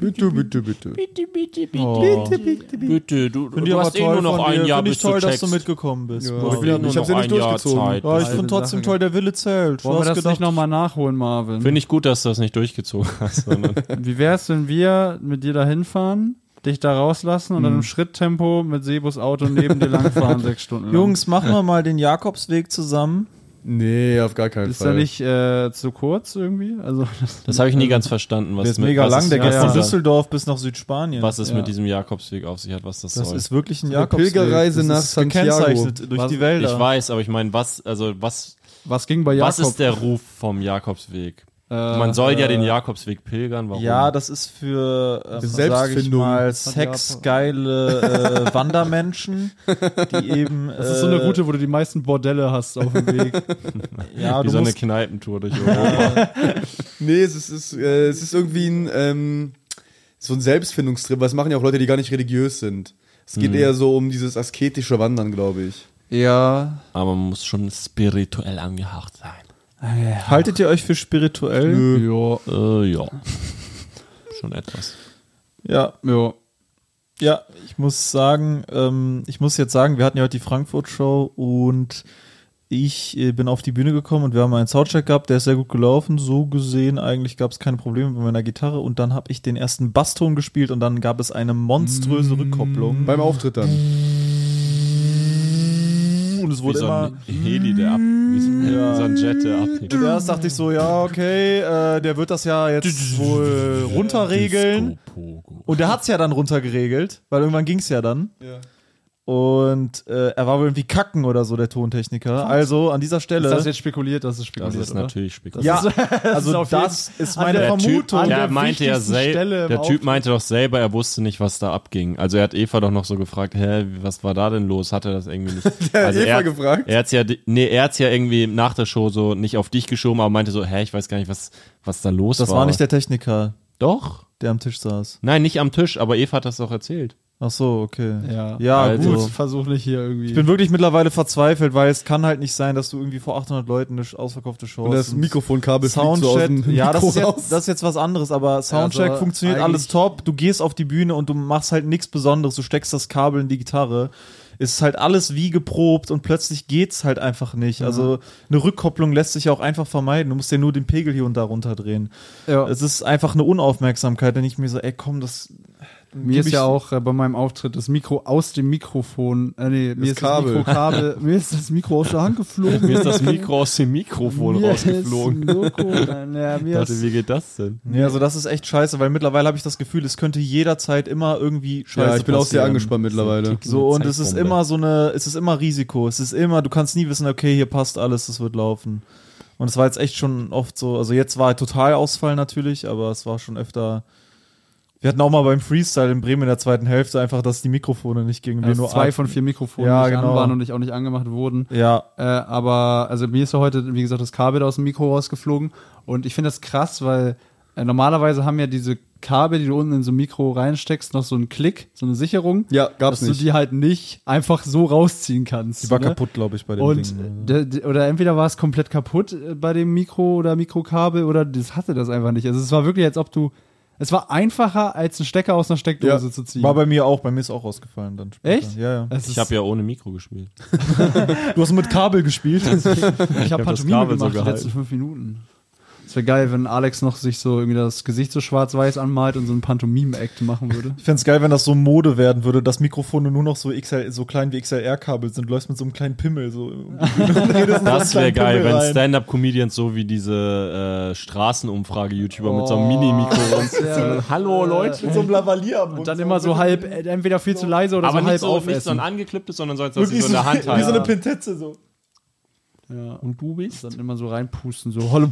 Bitte, du Finde ich hast aber eh toll nur noch von ein dir. Jahr Finde bis ich toll, du dass du checkst. mitgekommen bist. Ja. Boah, Ich hab's ja nicht durchgezogen. Ja, ich Eine finde trotzdem Sache. toll, der Wille zählt. Wollen wir das nicht nochmal nachholen, Marvin? Finde ich gut, dass du das nicht durchgezogen hast. Sondern Wie wär's, wenn wir mit dir da hinfahren, dich da rauslassen und dann im Schritttempo mit Sebus Auto neben dir langfahren 6 Stunden lang? Jungs, machen wir mal den Jakobsweg zusammen. Nee, auf gar keinen Ist Fall. der nicht zu kurz irgendwie? Also das habe ich nie ganz verstanden. Der ist mega lang, der geht von Düsseldorf bis nach Südspanien. Was es Ja. mit diesem Jakobsweg auf sich hat, was das Das soll. ist wirklich ein eine Jakobsweg. Pilgerreise Das nach ist Santiago. gekennzeichnet durch die Wälder. Ich weiß, aber ich meine, was Was ging bei Jakob? Was ist der Ruf vom Jakobsweg? Man soll ja den Jakobsweg pilgern. Warum? Ja, das ist für, sag ich Selbstfindung. mal, sexgeile Wandermenschen, die eben. Das ist so eine Route, wo du die meisten Bordelle hast auf dem Weg. Ja, Wie du so eine musst, Kneipentour durch Europa. Nee, es ist irgendwie so ein Selbstfindungstrip, weil es machen ja auch Leute, die gar nicht religiös sind. Es geht eher so um dieses asketische Wandern, glaube ich. Ja. Aber man muss schon spirituell angehaucht sein. haltet ihr euch für spirituell? Ja. Schon etwas. Ja. Ja. Ja, ich muss sagen, wir hatten ja heute die Frankfurt-Show und ich bin auf die Bühne gekommen und wir haben einen Soundcheck gehabt, der ist sehr gut gelaufen. So gesehen, eigentlich gab es keine Probleme mit meiner Gitarre und dann habe ich den ersten Basston gespielt und dann gab es eine monströse Rückkopplung. Beim Auftritt dann. Und es Wie wurde so immer. ein Heli, der ab, wie so ein Jet, der abhebt. Und erst dachte ich so, ja, okay, der wird das ja jetzt wohl runterregeln. Und der hat's ja dann runtergeregelt, weil irgendwann ging's ja dann. Ja. Und er war wohl irgendwie kacken oder so, der Tontechniker. Also an dieser Stelle. Ist das jetzt spekuliert? Das ist Das spekuliert, ist oder? natürlich spekuliert. ja, also auf das ist an meine der Vermutung. an Der der meinte ja wichtigsten Stelle im der Typ Auftritt. meinte doch selber, er wusste nicht, was da abging. Also er hat Eva doch noch so gefragt, was war da denn los? Hat er das irgendwie nicht? Der hat Also Eva gefragt? Er hat's ja irgendwie nach der Show so nicht auf dich geschoben, aber meinte so, ich weiß gar nicht, was da los war. Das war nicht der Techniker, Doch? der am Tisch saß. Nein, nicht am Tisch, aber Eva hat das doch erzählt. Ach so, okay. Ja, Ja, also- gut. Versuch nicht hier irgendwie. Ich bin wirklich mittlerweile verzweifelt, weil es kann halt nicht sein, dass du irgendwie vor 800 Leuten eine ausverkaufte Show Und hast. das Mikrofonkabel fliegt so aus Soundcheck, dem ja, das Mikro ist jetzt was anderes, aber Soundcheck Also funktioniert eigentlich- alles top. Du gehst auf die Bühne und du machst halt nichts Besonderes. Du steckst das Kabel in die Gitarre. Es ist halt alles wie geprobt und plötzlich geht's halt einfach nicht. Also eine Rückkopplung lässt sich ja auch einfach vermeiden. Du musst ja nur den Pegel hier und da runterdrehen. Ja. Es ist einfach eine Unaufmerksamkeit, wenn ich mir so, komm, das. Mir ist ja auch bei meinem Auftritt das Mikro aus dem Mikrofon, mir ist Kabel. das Mikrokabel, mir ist das Mikro aus der Hand geflogen. Mir ist das Mikro aus dem Mikrofon Mir rausgeflogen. Ist mir Ich dachte, ist, wie geht das denn? Nee, also das ist echt scheiße, weil mittlerweile habe ich das Gefühl, es könnte jederzeit immer irgendwie scheiße Ja, ich bin auch sehr passieren. angespannt mittlerweile. So, und es ist Zeitbombe. immer es ist immer Risiko. Es ist immer, du kannst nie wissen, okay, hier passt alles, das wird laufen. Und es war jetzt echt schon oft so, also jetzt war total Ausfall natürlich, aber es war schon öfter. Wir hatten auch mal beim Freestyle in Bremen in der zweiten Hälfte einfach, dass die Mikrofone nicht gingen. Wir dass nur 2 von 4 Mikrofonen Ja, nicht genau. an waren und auch nicht angemacht wurden. Ja, Aber also mir ist ja heute, wie gesagt, das Kabel aus dem Mikro rausgeflogen und ich finde das krass, weil normalerweise haben ja diese Kabel, die du unten in so ein Mikro reinsteckst, noch so einen Klick, so eine Sicherung. Ja, gab's dass nicht. du die halt nicht einfach so rausziehen kannst. die war ne? kaputt, glaube ich, bei dem Und Ding. oder entweder war es komplett kaputt bei dem Mikro oder Mikrokabel oder das hatte das einfach nicht. Also es war wirklich, als ob es war einfacher, als einen Stecker aus einer Steckdose Ja, zu ziehen. War bei mir auch, bei mir ist auch rausgefallen dann später. Echt? Ja, ja. Es Ich ist- habe ja ohne Mikro gespielt. Du hast mit Kabel gespielt. ich habe das Pantomime Kabel so gemacht die gehalten. letzten 5 Minuten. Es wäre geil, wenn Alex noch sich so irgendwie das Gesicht so schwarz-weiß anmalt und so ein Pantomime-Act machen würde. Ich fänd's geil, wenn das so Mode werden würde, dass Mikrofone nur noch so so klein wie XLR-Kabel sind. Du läufst mit so einem kleinen Pimmel so. Das wäre geil, wenn Stand Stand-Up-Comedians so wie diese Straßenumfrage-YouTuber mit so einem Mini-Mikro rum. Ja. Hallo Leute. mit so einem Lavalier am Mund. Und dann immer so halb, entweder viel zu leise oder Aber so halb nicht so ein aufessen. angeklipptes, sondern so, als ob sie Wirklich so in der Hand wie so halten. eine Pintetze so. Ja. Und du bist? Dann immer so reinpusten, so hallo.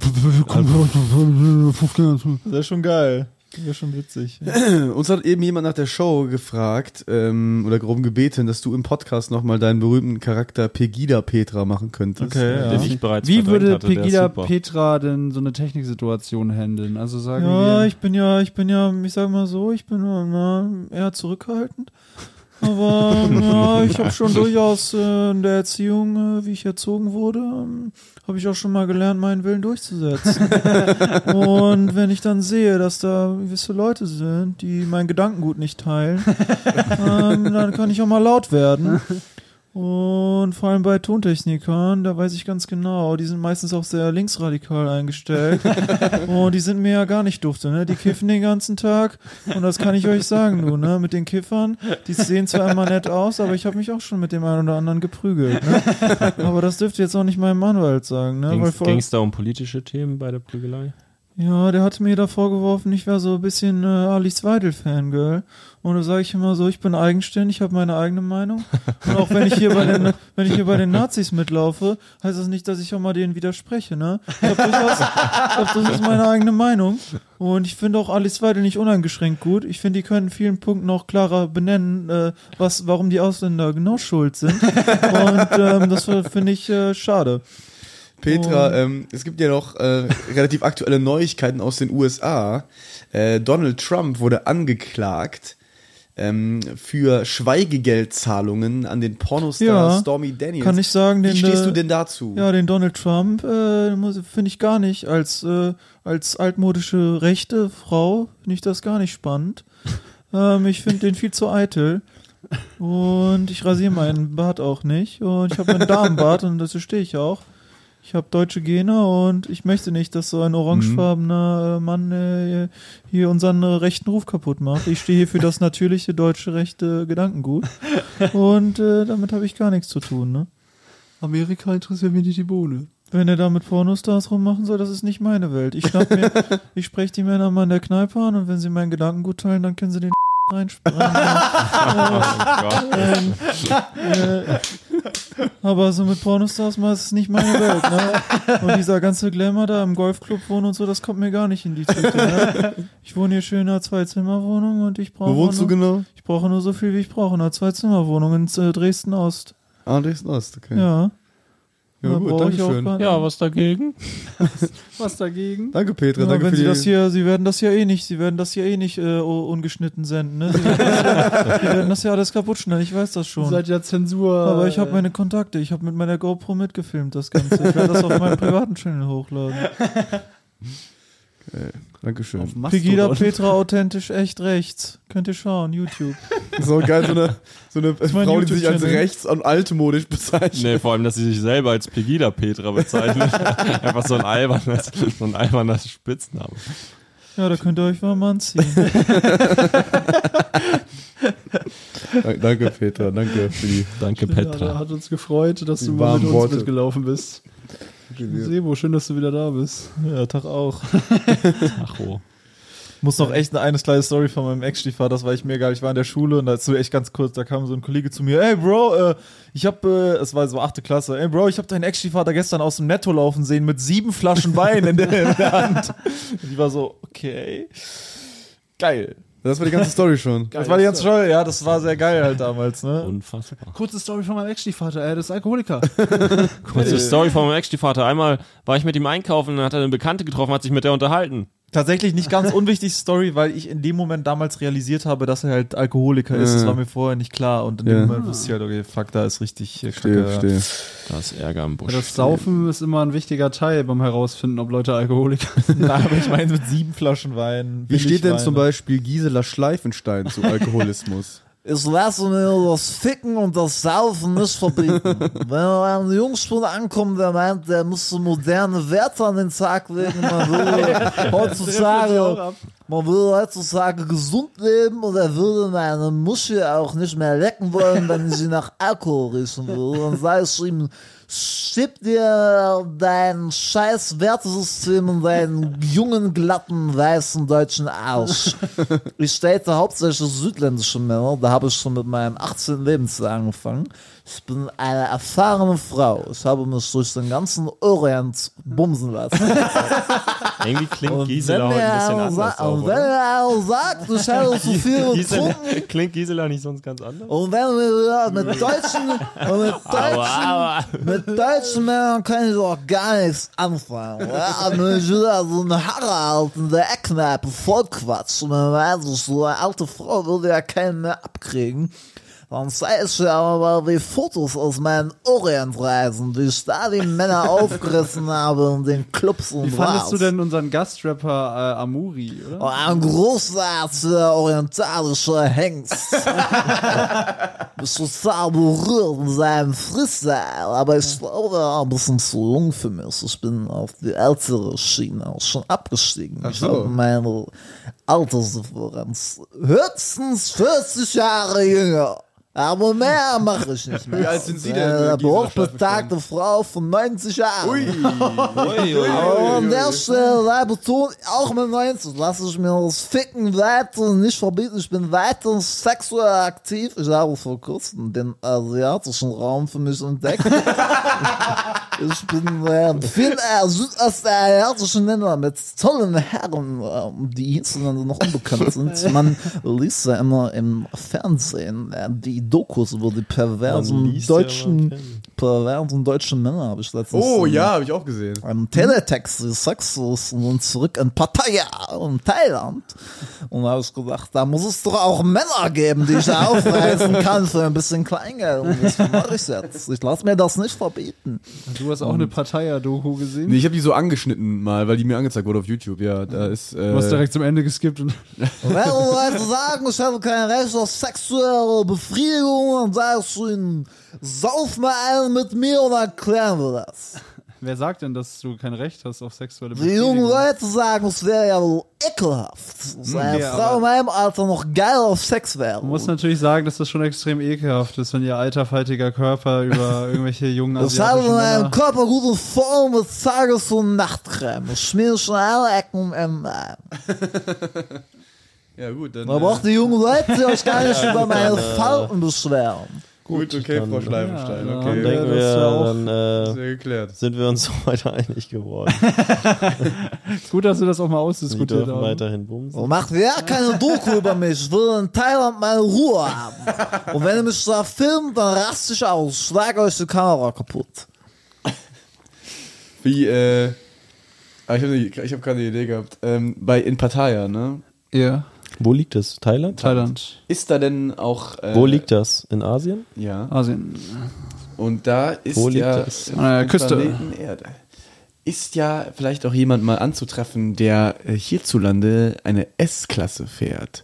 Das wäre schon geil. Das wäre schon witzig. Uns hat eben jemand nach der Show gefragt oder darum gebeten, dass du im Podcast nochmal deinen berühmten Charakter Pegida Petra machen könntest. Okay, ja. Den ich bereits Wie verdrängt würde hatte, der ist Pegida super. Petra denn so eine Techniksituation handeln? Also sagen Ja, wir. ich bin ja, ich sag mal so, ich bin eher zurückhaltend. Aber ja, ich habe schon durchaus in der Erziehung, wie ich erzogen wurde, habe ich auch schon mal gelernt, meinen Willen durchzusetzen. Und wenn ich dann sehe, dass da gewisse Leute sind, die mein Gedankengut nicht teilen, dann kann ich auch mal laut werden. Und vor allem bei Tontechnikern, da weiß ich ganz genau, die sind meistens auch sehr linksradikal eingestellt. Und die sind mir ja gar nicht dufte, ne? Die kiffen den ganzen Tag. Und das kann ich euch sagen, du, ne? Mit den Kiffern, die sehen zwar immer nett aus, aber ich habe mich auch schon mit dem einen oder anderen geprügelt, ne? Aber das dürft ihr jetzt auch nicht meinem Anwalt sagen, ne? Ging es da um politische Themen bei der Prügelei? Ja, der hatte mir da vorgeworfen, ich wäre so ein bisschen Alice Weidel-Fangirl. Und da sage ich immer so, ich bin eigenständig, habe meine eigene Meinung. Und auch wenn ich hier bei den Nazis mitlaufe, heißt das nicht, dass ich auch mal denen widerspreche, ne? Ich hab das ist meine eigene Meinung. Und ich finde auch Alice Weidel nicht uneingeschränkt gut. Ich finde, die können in vielen Punkten auch klarer benennen, warum die Ausländer genau schuld sind. Und das finde ich schade. Petra, es gibt ja noch relativ aktuelle Neuigkeiten aus den USA. Donald Trump wurde angeklagt für Schweigegeldzahlungen an den Pornostar Stormy Daniels. Kann ich sagen, Wie stehst du denn dazu? Ja, den Donald Trump finde ich gar nicht. Als altmodische rechte Frau finde ich das gar nicht spannend. Ich finde den viel zu eitel. Und ich rasiere meinen Bart auch nicht. Und ich habe einen Damenbart und dazu stehe ich auch. Ich habe deutsche Gene und ich möchte nicht, dass so ein orangefarbener Mann hier unseren rechten Ruf kaputt macht. Ich stehe hier für das natürliche deutsche rechte Gedankengut und damit habe ich gar nichts zu tun. Ne? Amerika interessiert mich nicht die Bohne. Wenn er da mit Pornostars rummachen soll, das ist nicht meine Welt. Ich spreche die Männer mal in der Kneipe an und wenn sie meinen Gedankengut teilen, dann können sie den reinspringen. Aber so mit Pornostars mal ist es nicht meine Welt, ne? Und dieser ganze Glamour da im Golfclub wohnen und so, das kommt mir gar nicht in die Tüte, ne? Ich wohne hier schön in einer Zwei-Zimmer-Wohnung und ich brauche Wo wohnst du genau? Ich brauche nur so viel, wie ich brauche. In einer Zwei-Zimmer-Wohnung in Dresden-Ost. Ah, Dresden-Ost, okay. Ja. Ja, Da gut, brauche ich auch danke schön. gar- Ja, was dagegen? Was dagegen? Danke, Petra, Ja, danke wenn für sie die... sie werden das ja eh nicht ungeschnitten senden, ne? Sie werden das ja alles kaputt schneiden, ich weiß das Ihr schon. seid ja Zensur. Aber ich habe meine Kontakte, ich habe mit meiner GoPro mitgefilmt, das Ganze. Ich werde das auf meinen privaten Channel hochladen. Dankeschön. auf Pegida Mastodon. Petra authentisch echt rechts. Könnt ihr schauen, YouTube. So geil, so eine mein Frau, die sich als YouTube-Channel. rechts- und altmodisch bezeichnet. Nee, vor allem, dass sie sich selber als Pegida Petra bezeichnet. Einfach so ein alberner Spitzname. Ja, da könnt ihr euch mal anziehen. Danke, Petra, danke für die... Danke, Ja, Petra. hat uns gefreut, dass Die du mal warmen mit uns Worte. mitgelaufen bist. Sebo, schön, dass du wieder da bist. Ja, Tag auch. Ach, oh. Muss noch echt eine kleine Story von meinem Ex-Stiefvater, das war echt mega geil. Ich war in der Schule und dazu echt ganz kurz, da kam so ein Kollege zu mir, ey Bro, es war so 8. Klasse, ey Bro, ich hab deinen Ex-Stiefvater gestern aus dem Netto laufen sehen mit 7 Flaschen Wein in der Hand. Und ich war so, okay, geil. Das war die ganze Story schon. Das war die ganze Story, ja, das war sehr geil halt damals, ne? Unfassbar. Kurze Story von meinem Ex-Stiefvater, das ist Alkoholiker. Kurze Story von meinem Ex-Stiefvater. Einmal war ich mit ihm einkaufen und dann hat er eine Bekannte getroffen, hat sich mit der unterhalten. Tatsächlich nicht ganz unwichtige Story, weil ich in dem Moment damals realisiert habe, dass er halt Alkoholiker ist. Das war mir vorher nicht klar. Und in dem Moment wusste ich halt, okay, fuck, da ist richtig Kacke. Da ist Ärger im Busch. Das Saufen ist immer ein wichtiger Teil beim Herausfinden, ob Leute Alkoholiker sind. Nein, aber ich meine mit 7 Flaschen Wein. Wie steht denn Billigwein. zum Beispiel Gisela Schleifenstein zu Alkoholismus? Ich lasse mir das Ficken und das Saufen nicht verbieten. Wenn ein Jungspund ankommt, der meint, der müsste moderne Werte an den Tag legen, man will heutzutage gesund leben und er würde meine Muschi auch nicht mehr lecken wollen, wenn sie nach Alkohol riechen will. Dann sage ich ihm, schieb dir dein scheiß Wertesystem in deinen jungen, glatten, weißen deutschen Arsch. Ich date hauptsächlich südländische Männer, da habe ich schon mit meinem 18. Lebensjahr angefangen. Ich bin eine erfahrene Frau. Ich habe mich durch den ganzen Orient bumsen lassen. Irgendwie klingt Und Gisela heute ein bisschen anders auch, und wenn oder? er auch sagt, ich habe zu viel Gisela, getrunken, klingt Gisela nicht sonst ganz anders? und wenn wir mit deutschen Männern kann ich doch gar nichts anfangen. Ja, wenn ich wieder so eine Harald in der Eckkneipe vollquatscht und dann weiß ich, so eine alte Frau würde ja keinen mehr abkriegen. Dann zeige ich ja aber wie Fotos aus meinen Orientreisen, wie ich da die Männer aufgerissen habe in den Clubs und Wie fandest du Bars. denn unseren Gastrapper Amuri, oder? Oh, ein großartiger orientalischer Hengst. Bist total berührt in seinem Freestyle, aber ich glaube, er war ein bisschen zu jung für mich. Ich bin auf die ältere Schiene auch schon abgestiegen. Ach Ich so. habe meine Altersdifferenz höchstens 40 Jahre jünger. Aber mehr mache ich nicht mehr. Wie alt sind Sie denn, Eine Gisela hochbetagte Frau von 90 Jahren. Ui. Aber an der Stelle sei betont, auch mit 90 lasse ich mir das Ficken weiter nicht verbieten. Ich bin weiter sexuell aktiv. Ich habe vor kurzem den asiatischen Raum für mich entdeckt. Ich bin viel südostasiatischen Länder mit tollen Herren, die hierzulande noch unbekannt sind. Man liest ja immer im Fernsehen die Dokus über die perversen deutschen Männer, habe ich letztens Oh ja, habe ich auch gesehen. Teletext, die Sexos und zurück in Pattaya und Thailand. Und da habe ich gedacht, da muss es doch auch Männer geben, die ich aufreißen kann für ein bisschen Kleingeld. Und das mache ich jetzt. Ich lasse mir das nicht verbieten. Du hast auch eine Pattaya-Doku gesehen? Nee, ich habe die so angeschnitten mal, weil die mir angezeigt wurde auf YouTube. Ja, da ist. Du hast direkt zum Ende geskippt. Und Und wenn Leute sagen, ich habe kein Recht auf sexuelle Befriedigung, dann sage ich ihnen, sauf mal einen mit mir und dann klären wir das. wer sagt denn, dass du kein Recht hast auf sexuelle Die jungen Befriedigung? Leute sagen, es wäre ja wohl ekelhaft, dass eine Ja, Frau aber- in meinem Alter noch geil auf Sex wäre. Man muss natürlich sagen, dass das schon extrem ekelhaft ist, wenn ihr alterfaltiger Körper über irgendwelche jungen Ich habe asiatischen in meinem Männer... Körper gute Form mit Tages- und Nachtcreme. Ich schmiere schon alle Ecken im Leib. Ja, gut, dann. Man braucht die jungen Leute die euch gar nicht über meine Falten beschweren. Gut, okay, Frau Schleifenstein. Ja, Okay, Dann Ja, denken das wir, ist ja auch- dann sehr geklärt. sind wir uns so weiter einig geworden. Gut, dass wir das auch mal Sie ausdiskutiert dürfen haben. weiterhin bumsen. Und macht ja keine Doku über mich. Ich will in Thailand meine Ruhe haben. Und wenn ihr mich da filmt, dann raste ich aus. Schlag euch die Kamera kaputt. Wie, ich habe keine Idee gehabt. In Pattaya, ne? Ja, Wo liegt das? Thailand? Thailand, Ist da denn auch. Wo liegt das? In Asien? Ja. Asien. Und da ist Wo liegt ja. das? auf An der dem Küste. Planeten Erde. Ist ja vielleicht auch jemand mal anzutreffen, der hierzulande eine S-Klasse fährt.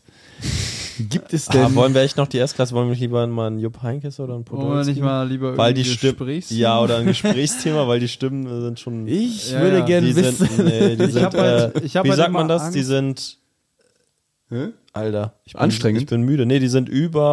Gibt es denn. wollen wir echt noch die S-Klasse? Wollen wir nicht lieber mal einen Jupp Heynckes oder einen Wollen wir Podolski? nicht mal lieber Weil die irgendwie Stimmen, Gesprächsthema? ja, oder ein Gesprächsthema, weil die Stimmen sind schon. ich Ja, würde ja. gerne die wissen. sind, nee, die Ich sind, hab halt- ich hab wie halt sagt man immer das? Die Angst. sind, Hä? Alter, ich bin, Anstrengend? Ich bin müde. Nee, die sind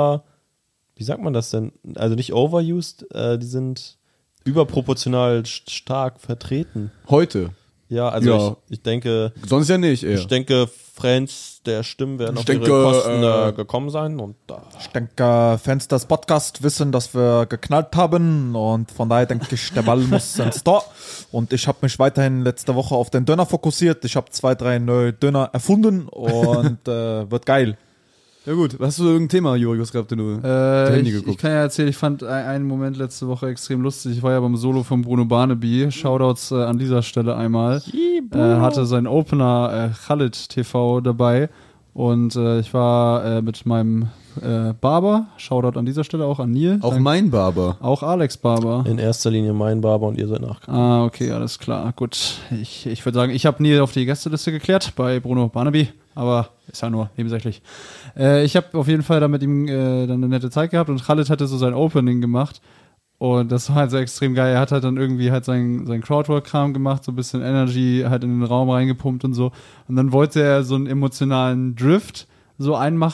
wie sagt man das denn? Also nicht overused, die sind überproportional stark vertreten. Heute. Ja, also Ja. ich denke, Sonst ja nicht, eher. ich denke, Fans der Stimmen werden Ich auf denke, ihre Kosten gekommen sein und da. Ich denke, Fans des Podcasts wissen, dass wir geknallt haben und von daher denke ich, der Ball muss ins Tor. Und ich habe mich weiterhin letzte Woche auf den Döner fokussiert. Ich habe 2, 3 neue Döner erfunden und wird geil. Ja gut, hast du irgendein Thema, Juri, was gehabt, du Handy Ich geguckt? kann ja erzählen, ich fand einen Moment letzte Woche extrem lustig. Ich war ja beim Solo von Bruno Barnaby. Shoutouts an dieser Stelle einmal. Hatte seinen Opener Khalid TV dabei. Und ich war mit meinem Barber. Shoutout an dieser Stelle auch an Neil. Auch mein Barber. Auch Alex Barber. In erster Linie mein Barber und ihr seid nachgekommen. Ah, okay, alles klar. Gut. Ich würde sagen, ich habe Neil auf die Gästeliste geklärt bei Bruno Barnaby, aber ist ja nur nebensächlich. Ich habe auf jeden Fall da mit ihm dann eine nette Zeit gehabt und Khalid hatte so sein Opening gemacht und das war halt so extrem geil. Er hat halt dann irgendwie halt sein Crowdwork-Kram gemacht, so ein bisschen Energy halt in den Raum reingepumpt und so. Und dann wollte er so einen emotionalen Drift so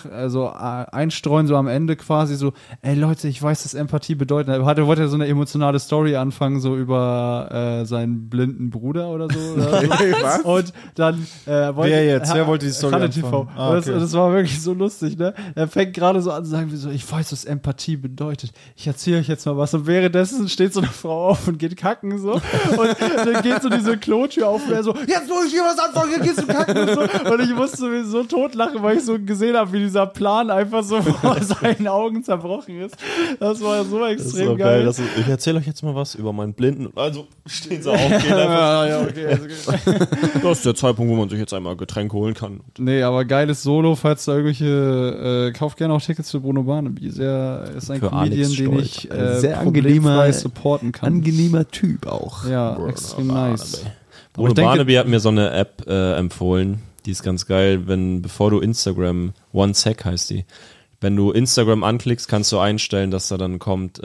einstreuen, so am Ende quasi so, ey Leute, ich weiß, was Empathie bedeutet. Er wollte ja so eine emotionale Story anfangen, so über seinen blinden Bruder oder so. Oder so. Was? Und dann wollte Wer jetzt? Wer wollte die Story Khaled TV. anfangen? Ah, Und okay. das war wirklich so lustig, ne? Er fängt gerade so an zu sagen, wie so, ich weiß, was Empathie bedeutet. Ich erzähle euch jetzt mal was. Und währenddessen steht so eine Frau auf und geht kacken so. Und dann geht so diese Klotür auf und er so, jetzt muss ich hier was anfangen, jetzt gehst du kacken und so. Und ich musste mir so totlachen, weil ich so gesehen habe, wie dieser Plan einfach so vor seinen Augen zerbrochen ist. Das war so Das ist extrem so geil. ich erzähle euch jetzt mal was über meinen Blinden. Also stehen sie auf, gehen einfach. ja, okay. Das ist der Zeitpunkt, wo man sich jetzt einmal Getränke holen kann. Nee, aber geiles Solo, falls da irgendwelche, kauft gerne auch Tickets für Bruno Barnaby. Ist ein Für Comedian, Alex den Stolt. ich Sehr problemfrei angenehmer- supporten kann. Angenehmer Typ auch. Ja, extrem nice. Bruno ich denke- Barnaby hat mir so eine App empfohlen, die ist ganz geil, bevor du Instagram, OneSec heißt die, wenn du Instagram anklickst, kannst du einstellen, dass da dann kommt,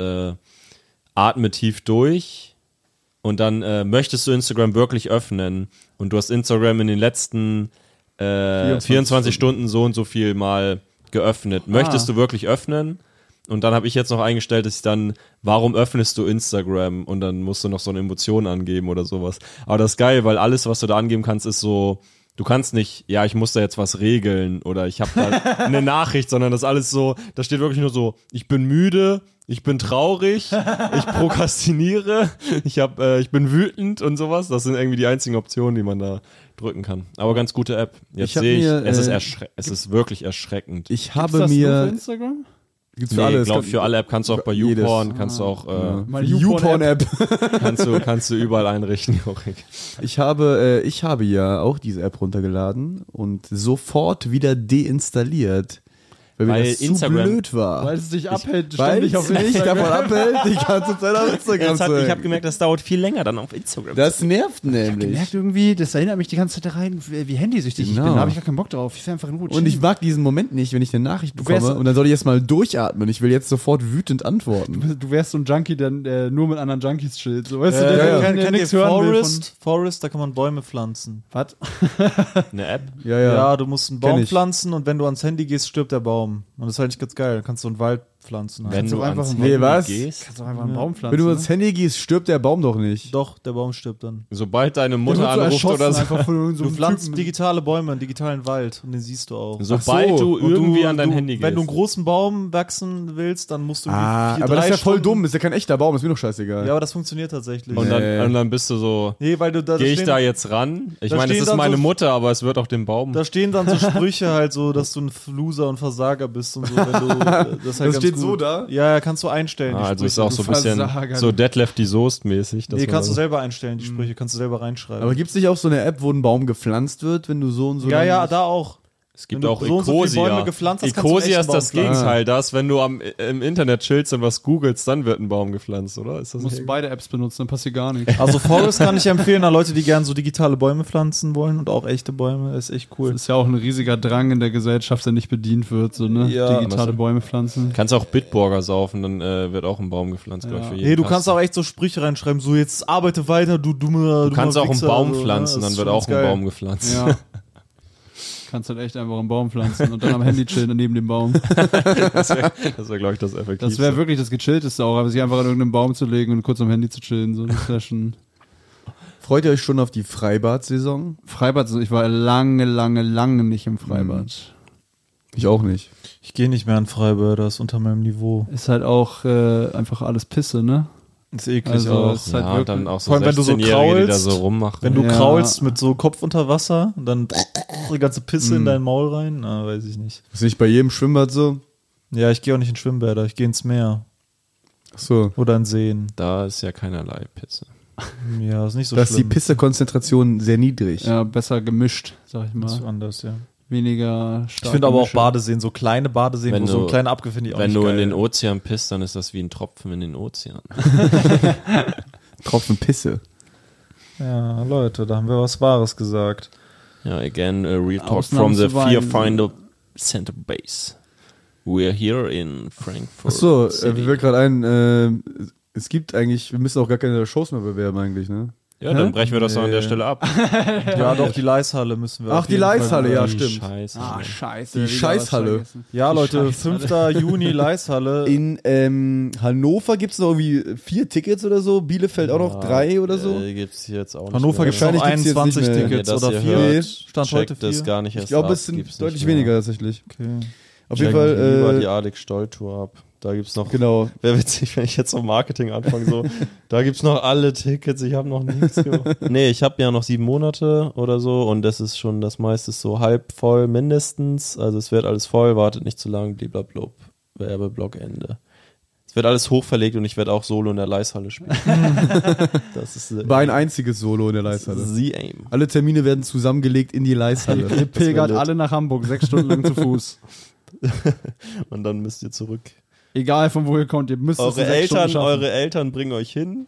atme tief durch und dann möchtest du Instagram wirklich öffnen und du hast Instagram in den letzten 24 Stunden so und so viel mal geöffnet. Möchtest du wirklich öffnen? Und dann habe ich jetzt noch eingestellt, dass ich dann, warum öffnest du Instagram? Und dann musst du noch so eine Emotion angeben oder sowas. Aber das ist geil, weil alles, was du da angeben kannst, ist so, du kannst nicht, ja, ich muss da jetzt was regeln oder ich habe da eine Nachricht, sondern das ist alles so, da steht wirklich nur so, ich bin müde, ich bin traurig, ich prokrastiniere, ich bin wütend und sowas. Das sind irgendwie die einzigen Optionen, die man da drücken kann. Aber ganz gute App. Jetzt sehe ich, es ist wirklich erschreckend. Ich Gibt's habe das nur für mir... Instagram? Gibt's Nee, für alle. ich glaube, für alle App kannst du auch bei jedes. YouPorn, kannst du auch, Meine Die YouPorn-App. kannst du überall einrichten, Jorik. Ich habe ja auch diese App runtergeladen und sofort wieder deinstalliert. Weil mir Weil das Instagram- zu blöd war. Weil es dich abhält, Weil ständig es auf mich Instagram. davon abhält, die ganze Zeit auf Instagram zu Ich hängen. habe gemerkt, das dauert viel länger dann auf Instagram. Das nervt nämlich. Merkt irgendwie, das erinnert mich die ganze Zeit daran, wie handysüchtig ich Genau. bin. Da habe ich gar keinen Bock drauf. Ich will einfach in Ruhe Und ich chillen. mag diesen Moment nicht, wenn ich eine Nachricht Du wärst- bekomme und dann soll ich jetzt mal durchatmen. Ich will jetzt sofort wütend antworten. Du wärst so ein Junkie, der nur mit anderen Junkies chillt. So, weißt du, ja. der Kennt ihr nichts hören will Forest, da kann man Bäume pflanzen. Was? Eine App? Ja, Ja, du musst einen Kenn Baum ich. pflanzen und wenn du ans Handy gehst, stirbt der Baum. Und das ist eigentlich ganz geil. Da kannst du einen Wald pflanzen. Wenn du du einfach ans ein- Nee, Handy was? gehst, Kannst doch einfach einen Baum pflanzen. Wenn du ne? ans Handy gehst, stirbt der Baum doch nicht. Doch, der Baum stirbt dann. sobald deine Der Mutter wird so anruft erschossen oder so, einfach von so Du einem pflanzt Typen. digitale Bäume, einen digitalen Wald und den siehst du auch. sobald Ach so, du und irgendwie an dein Handy gehst. Wenn du einen großen Baum wachsen willst, dann musst du irgendwie Aber das ist ja voll Stunden- dumm. Das ist ja kein echter Baum. Ist mir doch scheißegal. Ja, aber das funktioniert tatsächlich. und, Nee. dann bist du so, Nee, weil du da gehe ich stehen- da jetzt ran? Ich da meine, es stehen ist dann meine so- Mutter, aber es wird auch dem Baum. Da stehen dann so Sprüche halt so, dass du ein Loser und Versager bist und so. Wenn du, das ist halt Das ganz steht gut. so da? Ja, kannst du einstellen. Die Also ist Sprüche. auch so ein bisschen Versager. so Detlef die Soest mäßig. Nee, kannst du selber einstellen, die Sprüche, kannst du selber reinschreiben. Aber gibt's nicht auch so eine App, wo ein Baum gepflanzt wird, wenn du so und so... ja, lange ja, nicht- da auch. Es gibt Wenn du auch so und so viele Ecosia. Bäume gepflanzt hast, kannst du einen Ecosia ist echten das Baum pflanzen. Gegenteil. Das, wenn du im Internet chillst und was googelst, dann wird ein Baum gepflanzt, oder? Ist das musst nicht? du beide Apps benutzen, dann passiert gar nichts. Also Forest kann ich empfehlen an Leute, die gerne so digitale Bäume pflanzen wollen und auch echte Bäume. Das ist echt cool. Das ist ja auch ein riesiger Drang in der Gesellschaft, der nicht bedient wird, so, ne? Ja. Digitale Bäume pflanzen. Kannst auch Bitburger saufen, dann wird auch ein Baum gepflanzt, glaube ich, für jeden. Nee, du Kasten. kannst auch echt so Sprüche reinschreiben, so jetzt arbeite weiter, du dummer Du kannst auch einen Wichser, Baum so, pflanzen, ne? dann Das wird ist auch schon ein geil. Baum gepflanzt. Ja. Kannst halt echt einfach einen Baum pflanzen und dann am Handy chillen neben dem Baum. Das wäre, glaube ich, das Effektivste. Das wäre wirklich das Gechillteste auch, aber sich einfach an irgendeinem Baum zu legen und kurz am Handy zu chillen. So, das wäre schon. Freut ihr euch schon auf die Freibad-Saison? Freibad, ich war lange nicht im Freibad. Ich auch nicht. Ich gehe nicht mehr an Freibäder, das ist unter meinem Niveau. Ist halt auch einfach alles Pisse, ne? Das ist eklig Also, auch. es ist halt ja, wirklich, und dann auch so Vor allem, wenn du so 16-Jährige, die da kraulst, so rummachen. Wenn du Ja. kraulst mit so Kopf unter Wasser und dann die ganze Pisse in dein Maul rein, na, weiß ich nicht. Ist nicht bei jedem Schwimmbad so? Ja, ich gehe auch nicht in Schwimmbäder, ich gehe ins Meer Ach so. oder in Seen. Da ist ja keinerlei Pisse. Ja, ist nicht so Da ist die schlimm. Pissekonzentration sehr niedrig. ja, besser gemischt, sag ich Das ist mal. anders, ja. Weniger stark. Ich finde aber auch Badeseen, so kleine Badeseen, Wenn wo so du- ein kleiner Abgriff finde ich auch Wenn nicht du geil. in den Ozean pisst, dann ist das wie ein Tropfen in den Ozean. Tropfen Pisse. Ja, Leute, da haben wir was Wahres gesagt. Ja, again, a real talk from the Ausnahmsweise. Fear Finder Center Base. We're here in Frankfurt. Achso, City. mir fällt gerade ein, es gibt eigentlich, wir müssen auch gar keine Shows mehr bewerben eigentlich, ne? Ja, dann brechen wir das doch an der Nee. Stelle ab. Ja, doch, die Leishalle müssen wir. Ach, auf die jeden Fall Leishalle, bewerben. ja, Die stimmt. Scheiße. scheiße. Die wieder was Scheißhalle. vergessen. Ja, Die Leute, Scheißhalle. 5. Juni Leishalle. In Hannover gibt es noch irgendwie 4 Tickets oder so, Bielefeld auch noch 3 oder so. Gibt's hier jetzt auch nicht Hannover mehr. gibt es noch Wahrscheinlich gibt's jetzt 21 nicht mehr. Tickets Wenn ihr das oder hier 4. hört, Stand Checkt heute 4. das gar nicht erst Ich glaube, ab, es sind gibt's deutlich nicht mehr. weniger tatsächlich. Okay. Auf jeden Checken lieber Fall, die Alex Stoll Tour ab. Da gibt's noch. genau. Wäre witzig, wenn ich jetzt auf Marketing anfange. So, da gibt's noch alle Tickets. Ich habe noch nichts gemacht. Nee, ich habe ja noch 7 Monate oder so und das ist schon, das meiste ist so halb voll mindestens. Also es wird alles voll, wartet nicht zu lang, bliblablub. Werbeblock Ende. Es wird alles hochverlegt und ich werde auch Solo in der Leishalle spielen. Das ist War ein einziges Solo in der Leishalle. The Aim. Alle Termine werden zusammengelegt in die Leishalle. Ihr pilgert alle nach Hamburg, 6 Stunden lang zu Fuß. Und dann müsst ihr zurück. Egal von wo ihr kommt, ihr müsst es in 6 Stunden schaffen. Eure Eltern bringen euch hin.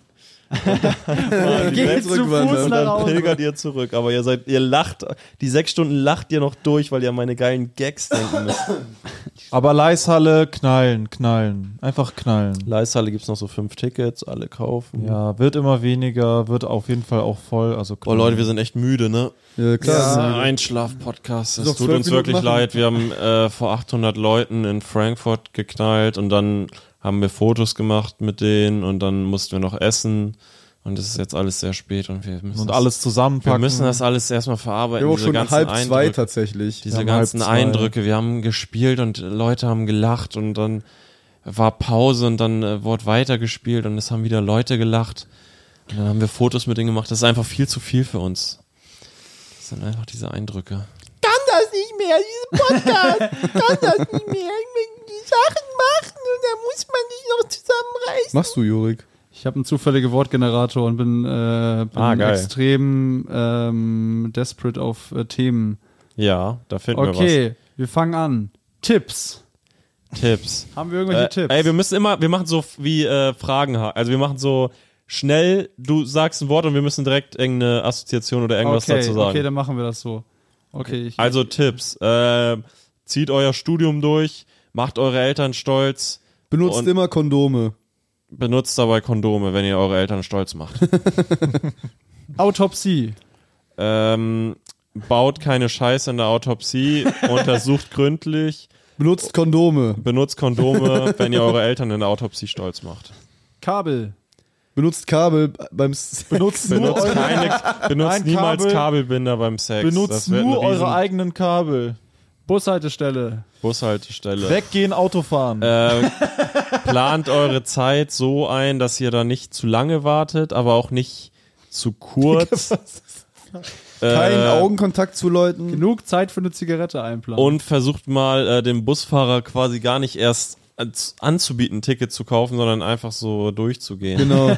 Geht zu Fuß Und nach dann Hause. pilgert ihr zurück. Aber ihr lacht, die 6 Stunden lacht ihr noch durch, weil ihr an meine geilen Gags denken müsst. Aber Leishalle knallen. Einfach knallen. Leishalle gibt's noch so 5 Tickets, alle kaufen. Ja, wird immer weniger, wird auf jeden Fall auch voll. Also Oh Leute, wir sind echt müde, ne? Ja, klar. Das ist ein Einschlaf-Podcast. Noch Es tut 12 uns Minuten wirklich machen. leid. Wir haben vor 800 Leuten in Frankfurt geknallt und dann haben wir Fotos gemacht mit denen und dann mussten wir noch essen und es ist jetzt alles sehr spät und wir müssen und alles zusammenpacken. wir müssen das alles erstmal verarbeiten. Wir haben auch diese schon ganzen 1:30 Eindrücke. tatsächlich. Diese Wir haben ganzen 1:30. Eindrücke, wir haben gespielt und Leute haben gelacht und dann war Pause und dann wurde weitergespielt und es haben wieder Leute gelacht und dann haben wir Fotos mit denen gemacht. Das ist einfach viel zu viel für uns. Das sind einfach diese Eindrücke. Kann das nicht mehr, diese Podcast. Kann das nicht mehr. Ich will die Sachen machen und da muss man sich noch zusammenreißen. Machst du, Jurik? Ich habe einen zufälligen Wortgenerator und bin geil. extrem desperate auf Themen. Ja, da finden wir Okay, wir fangen an. Tipps. was. Tipps. Haben wir irgendwelche Tipps? Ey, wir machen so wie Fragen, also wir machen so schnell, du sagst ein Wort und wir müssen direkt irgendeine Assoziation oder irgendwas dazu sagen. Okay, dann machen wir das so. Okay, Also Tipps, zieht euer Studium durch, macht eure Eltern stolz, Benutzt Und- immer Kondome. benutzt dabei Kondome, wenn ihr eure Eltern stolz macht. Autopsie. Baut keine Scheiße in der Autopsie, untersucht gründlich, Benutzt Kondome. benutzt Kondome, wenn ihr eure Eltern in der Autopsie stolz macht. Kabel. Benutzt Kabel beim Benutzt Benutzt Ein niemals Kabel. Kabelbinder beim Sex. Benutzt Das wird nur eine riesen eure eigenen Kabel. Bushaltestelle. Bushaltestelle. Weggehen, Autofahren. Plant eure Zeit so ein, dass ihr da nicht zu lange wartet, aber auch nicht zu kurz. keinen Augenkontakt zu Leuten. Genug Zeit für eine Zigarette einplanen. Und versucht mal dem Busfahrer quasi gar nicht erst anzubieten, ein Ticket zu kaufen, sondern einfach so durchzugehen. Genau.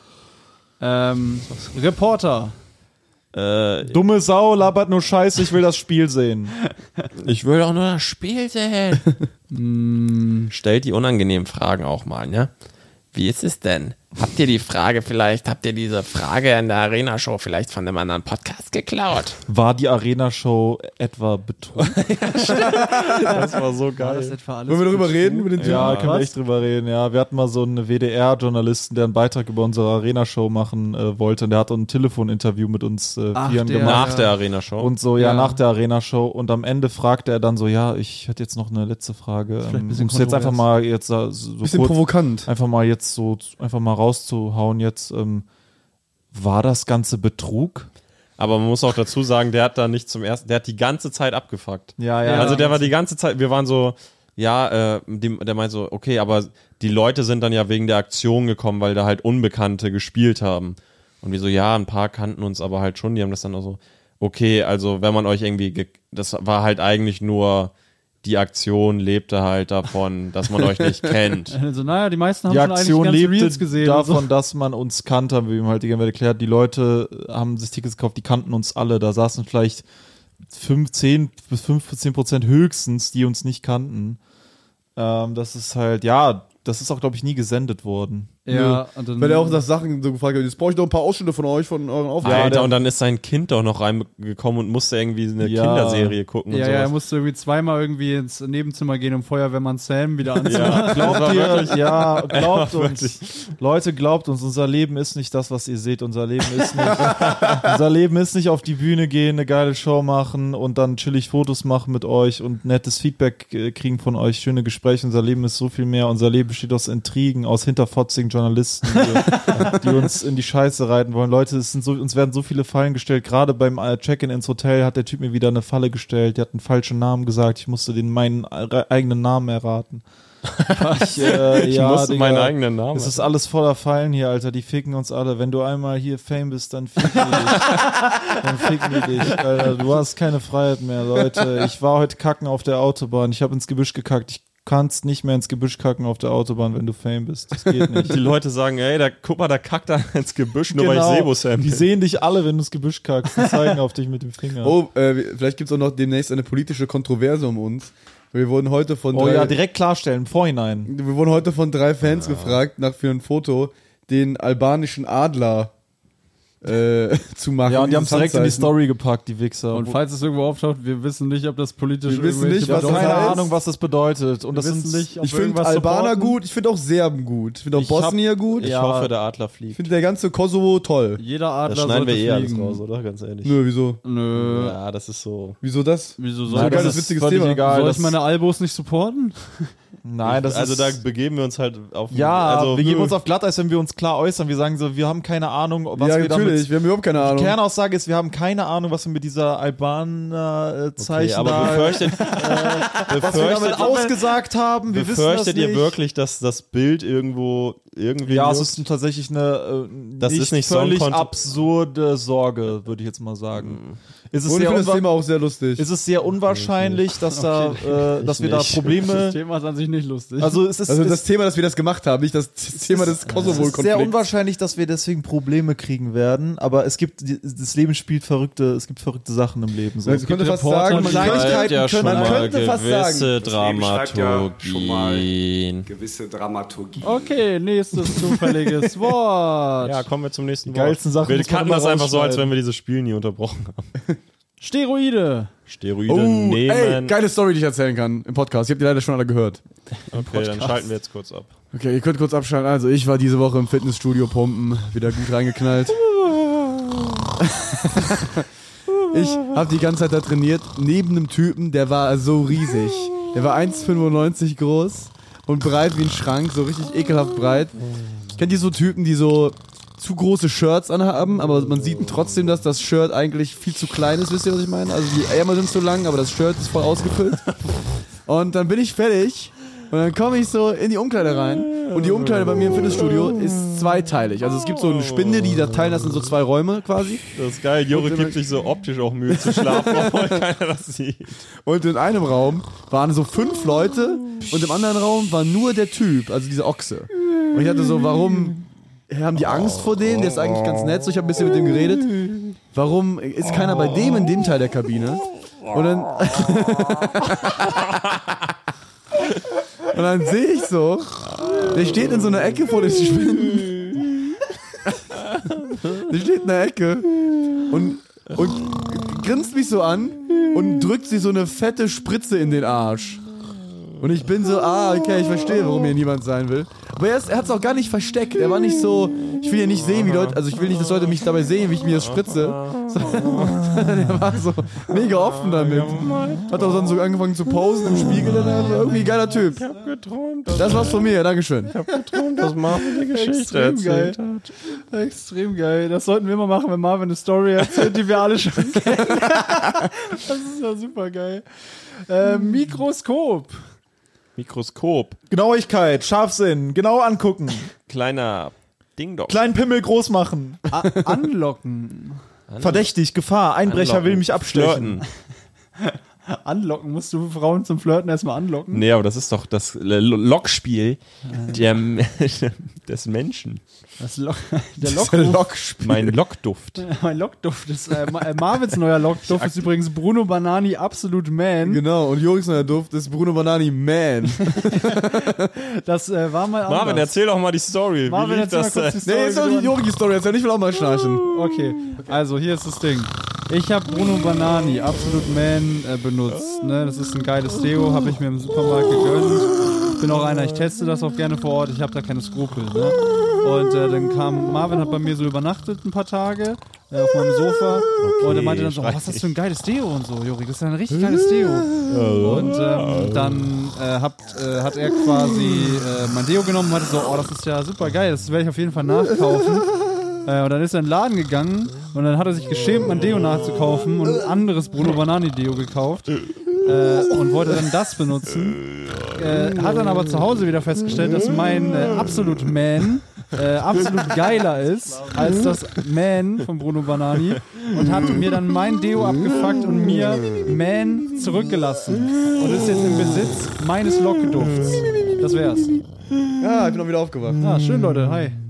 Reporter. Dumme Sau, labert nur Scheiße, ich will das Spiel sehen. Ich will auch nur das Spiel sehen. Stellt die unangenehmen Fragen auch mal, ne? Wie ist es denn? Habt ihr diese Frage in der Arena-Show vielleicht von einem anderen Podcast geklaut? War die Arena-Show etwa betrunken? Das war so War das geil. etwa alles? Wollen wir darüber reden? Über den Typen? Ja, können wir echt drüber reden. Ja, wir hatten mal so einen WDR-Journalisten, der einen Beitrag über unsere Arena-Show machen wollte. Und der hat ein Telefoninterview mit uns Vieren der- gemacht. Nach der Arena-Show. Und so, Ja. nach der Arena-Show. Und am Ende fragte er dann so, ja, ich hätte jetzt noch eine letzte Frage. ein bisschen Um es jetzt einfach kontrovers. mal jetzt so Bisschen kurz, provokant. einfach mal rauszuhauen jetzt. War das Ganze Betrug? Aber man muss auch dazu sagen, der hat da nicht der hat die ganze Zeit abgefuckt. Ja, Also der war die ganze Zeit, wir waren so, der meint so, okay, aber die Leute sind dann ja wegen der Aktion gekommen, weil da halt Unbekannte gespielt haben. Und wir so, ja, ein paar kannten uns aber halt schon, die haben das dann auch so, okay, also wenn man euch irgendwie, das war halt eigentlich nur, die Aktion lebte halt davon, dass man euch nicht kennt. Also, naja, die meisten haben Die schon Aktion eigentlich die ganzen lebte Reels gesehen. davon, und so. dass man uns kannte, haben wir ihm halt die ganze Zeit erklärt. Die Leute haben sich Tickets gekauft, die kannten uns alle. Da saßen vielleicht 10 bis 15% höchstens, die uns nicht kannten. Das ist halt, ja, das ist auch, glaube ich, nie gesendet worden. Ja, und dann, Weil er auch nach Sachen so gefragt hat, jetzt brauche ich noch ein paar Ausschnitte von euch, von euren Aufnahmen. Alter, und dann ist sein Kind doch noch reingekommen und musste irgendwie eine Ja. Kinderserie gucken und ja, er sowas. musste irgendwie zweimal irgendwie ins Nebenzimmer gehen, um Feuerwehrmann Sam wieder anzumachen. Ja, Glaubt ihr, ja, glaubt Ja, uns. Leute, glaubt uns, unser Leben ist nicht das, was ihr seht. Unser Leben ist nicht auf die Bühne gehen, eine geile Show machen und dann chillig Fotos machen mit euch und nettes Feedback kriegen von euch, schöne Gespräche. Unser Leben ist so viel mehr. Unser Leben besteht aus Intrigen, aus hinterfotzigen Journalisten, die uns in die Scheiße reiten wollen. Leute, uns werden so viele Fallen gestellt. Gerade beim Check-in ins Hotel hat der Typ mir wieder eine Falle gestellt. Der hat einen falschen Namen gesagt. Ich musste meinen eigenen Namen erraten. Ich musste meinen eigenen Namen. Es ist alles voller Fallen hier, Alter. Die ficken uns alle. Wenn du einmal hier Fame bist, dann ficken die dich. Dann ficken die dich, Alter. Du hast keine Freiheit mehr, Leute. Ich war heute kacken auf der Autobahn. Ich habe ins Gebüsch gekackt. Ich kannst nicht mehr ins Gebüsch kacken auf der Autobahn, wenn du Fame bist. Das geht nicht. Die Leute sagen, ey, guck mal, da kackt er ins Gebüsch, nur weil ich Sebo-Sam Die bin. sehen dich alle, wenn du ins Gebüsch kackst. Die zeigen auf dich mit dem Finger. Oh, vielleicht gibt es auch noch demnächst eine politische Kontroverse um uns. Wir wurden heute von Direkt klarstellen, im Vorhinein. wir wurden heute von 3 Fans gefragt für ein Foto, den albanischen Adler zu machen. Ja, und die haben es direkt in die Handzeichen. Story gepackt, die Wichser. Und falls es irgendwo auftaucht, wir wissen nicht, ob das politisch Wir wissen nicht, was keine das heißt. Ahnung, was das bedeutet. Und Wir das wissen sind nicht, ob Ich wir finde irgendwas Albaner supporten. gut, ich finde auch Serben gut, ich finde auch Bosnier gut. Ich Ja. hoffe, der Adler Ich fliegt. finde der ganze Kosovo toll. Jeder Das Adler schneiden wir sollte alles fliegen. raus, oder? Ganz ehrlich. Nö, wieso? Nö. Ja, das ist so. Wieso das? Wieso So soll ein Nein, das geiles, ist witziges völlig Thema. egal. Soll das- ich meine Albos nicht supporten? Nein, das Also ist... da begeben wir uns halt auf. ja, also, wir geben uns auf Glatteis, wenn wir uns klar äußern. Wir sagen so, wir haben keine Ahnung, was Ja, wir damit... natürlich, wir haben überhaupt keine Die Ahnung. Kernaussage ist, wir haben keine Ahnung, was wir mit dieser Albaner-Zeichen Okay, aber befürchtet, was wir damit ausgesagt haben. Wir wissen das befürchtet ihr nicht. wirklich, dass das Bild irgendwie Ja, es wirkt? ist tatsächlich eine Das ist nicht völlig Song-Content. absurde Sorge, würde ich jetzt mal sagen. Ist es Und ich sehr finde das unwa- Thema auch sehr lustig. ist es sehr unwahrscheinlich, dass dass wir da nicht. Das Probleme... Thema ist an sich nicht lustig. Also es ist, Also es das Thema, dass wir das gemacht haben, nicht das Thema des es ist Kosovo-Konflikts. sehr unwahrscheinlich, dass wir deswegen Probleme kriegen werden, aber das Leben spielt es gibt verrückte Sachen im Leben. So. Ich könnte fast Reporter, sagen, die man Schreibt Kleinigkeiten ja schon man mal könnte fast gewisse sagen. Das Leben schreibt ja schon mal Dramaturgien. gewisse Dramaturgie. Okay, nächstes zufälliges Wort. Ja, kommen wir zum nächsten Die geilsten Sachen Wir muss man kannten immer das einfach so, als rausschneiden. wenn wir dieses Spiel nie unterbrochen haben. Steroide. Steroide Oh, ey, nehmen. geile Story, die ich erzählen kann im Podcast. Ihr habt die leider schon alle gehört. Okay, dann schalten wir jetzt kurz ab. Okay, ihr könnt kurz abschalten. Also ich war diese Woche im Fitnessstudio pumpen, wieder gut reingeknallt. Ich habe die ganze Zeit da trainiert, neben einem Typen, der war so riesig. Der war 1,95 groß und breit wie ein Schrank, so richtig ekelhaft breit. Kennt ihr so Typen, die so zu große Shirts anhaben, aber man sieht trotzdem, dass das Shirt eigentlich viel zu klein ist, wisst ihr, was ich meine? Also die Ärmel sind zu lang, aber das Shirt ist voll ausgefüllt. Und dann bin ich fertig und dann komme ich so in die Umkleide rein und die Umkleide bei mir im Fitnessstudio ist zweiteilig. Also es gibt so eine Spinde, die da teilen das in so 2 Räume quasi. Das ist geil. Jure gibt sich so optisch auch Mühe zu schlafen, obwohl keiner das sieht. Und in einem Raum waren so 5 Leute und im anderen Raum war nur der Typ, also dieser Ochse. Und ich hatte so, warum haben die Angst vor dem? Der ist eigentlich ganz nett, so ich habe ein bisschen mit dem geredet. Warum ist keiner bei dem in dem Teil der Kabine? Und dann und dann sehe ich so, der steht in so einer Ecke vor den Spinnen. Der steht in der Ecke und grinst mich so an und drückt sich so eine fette Spritze in den Arsch. Und ich bin so, okay, ich verstehe, warum hier niemand sein will. Aber er hat es auch gar nicht versteckt. Er war nicht so, ich will ja nicht sehen, wie Leute, also ich will nicht, dass Leute mich dabei sehen, wie ich mir das spritze. Der war so mega offen damit. Hat auch dann so angefangen zu posen im Spiegel. Irgendwie ein geiler Typ. Ich hab geträumt, Das war's von mir, Dankeschön. dass Marvin die Geschichte Extrem geil. hat. Extrem geil. Das sollten wir mal machen, wenn Marvin eine Story erzählt, die wir alle schon kennen. Das ist ja super geil. Mikroskop. Mikroskop. Genauigkeit, Scharfsinn, genau angucken, Kleiner Ding-Dong. kleinen Pimmel groß machen, Anlocken. verdächtig, Gefahr, Einbrecher Anlocken. will mich abstechen. Flirten. Anlocken. Musst du Frauen zum Flirten erstmal anlocken? Nee, aber das ist doch das Lockspiel des Menschen. Der Lockruf. Mein Lockduft. Mein Lockduft ist, Marvins neuer Lockduft ist übrigens Bruno Banani Absolut Man. Genau, und Joris neuer Duft ist Bruno Banani Man. Das war mal anders. Marvin, erzähl doch mal die Story. Marvin, Wie lief erzähl mal das kurz die denn? Story. Nee, jetzt soll die Jogi-Story erzählen, ich will auch mal schnarchen. Okay, also hier ist das Ding. Ich habe Bruno Banani Absolut Man benutzt. Ne? Das ist ein geiles Deo, habe ich mir im Supermarkt gegönnt. Bin auch einer, ich teste das auch gerne vor Ort, ich habe da keine Skrupel. Ne? Und dann kam Marvin, hat bei mir so übernachtet ein paar Tage auf meinem Sofa und er meinte dann so, was ist das für ein geiles Deo und so, Juri, das ist ja ein richtig geiles Deo. Und dann hat er quasi mein Deo genommen und meinte so, das ist ja super geil, das werde ich auf jeden Fall nachkaufen. Und dann ist er in den Laden gegangen und dann hat er sich geschämt, mein Deo nachzukaufen und ein anderes Bruno Banani Deo gekauft und wollte dann das benutzen. Hat dann aber zu Hause wieder festgestellt, dass mein Absolut Man absolut geiler ist als das Man von Bruno Banani und hat mir dann mein Deo abgefuckt und mir Man zurückgelassen und ist jetzt im Besitz meines Lockdufts. Das wär's. Ja, ich bin auch wieder aufgewacht. Ah, schön, Leute. Hi.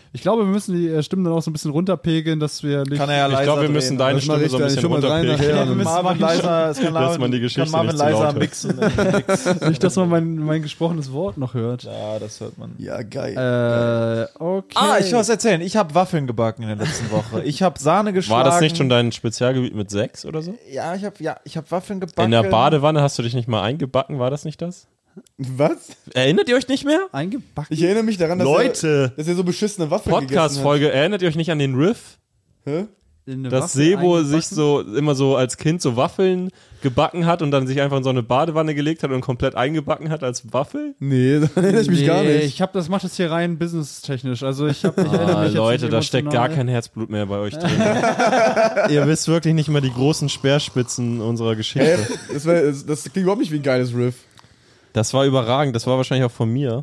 Ich glaube, wir müssen die Stimmen dann auch so ein bisschen runterpegeln, dass wir nicht... Kann er ja Ich leiser glaube, wir drehen, müssen oder? deine Das mach Stimme ich so ein dann. bisschen Ich schau mal rein runterpegeln. nachher. Ja, müssen Marvin machen leiser, es kann dass Marvin, man die Geschichte kann Marvin nicht zu leiser laut hört. mixen. Mix. Nicht, dass man mein gesprochenes Wort noch hört. Ja, das hört man. Ja, geil. Okay. Ich will was erzählen. Ich habe Waffeln gebacken in der letzten Woche. Ich habe Sahne geschlagen. War das nicht schon dein Spezialgebiet mit 6 oder so? Ja, ich hab Waffeln gebacken. In der Badewanne hast du dich nicht mal eingebacken, war das nicht das? Was? Erinnert ihr euch nicht mehr? Eingebacken. Ich erinnere mich daran, dass dass er so beschissene Waffeln gegessen hat. Podcast-Folge, erinnert ihr euch nicht an den Riff? Hä? Dass Sebo sich so immer so als Kind so Waffeln gebacken hat und dann sich einfach in so eine Badewanne gelegt hat und komplett eingebacken hat als Waffel? Nee, da erinnere ich mich gar nicht. Das macht das hier rein businesstechnisch. Also ich erinnere mich jetzt Leute, nicht da steckt gar emotional. kein Herzblut mehr bei euch drin. Ihr wisst wirklich nicht mal die großen Speerspitzen unserer Geschichte. Das klingt überhaupt nicht wie ein geiles Riff. Das war überragend, das war wahrscheinlich auch von mir.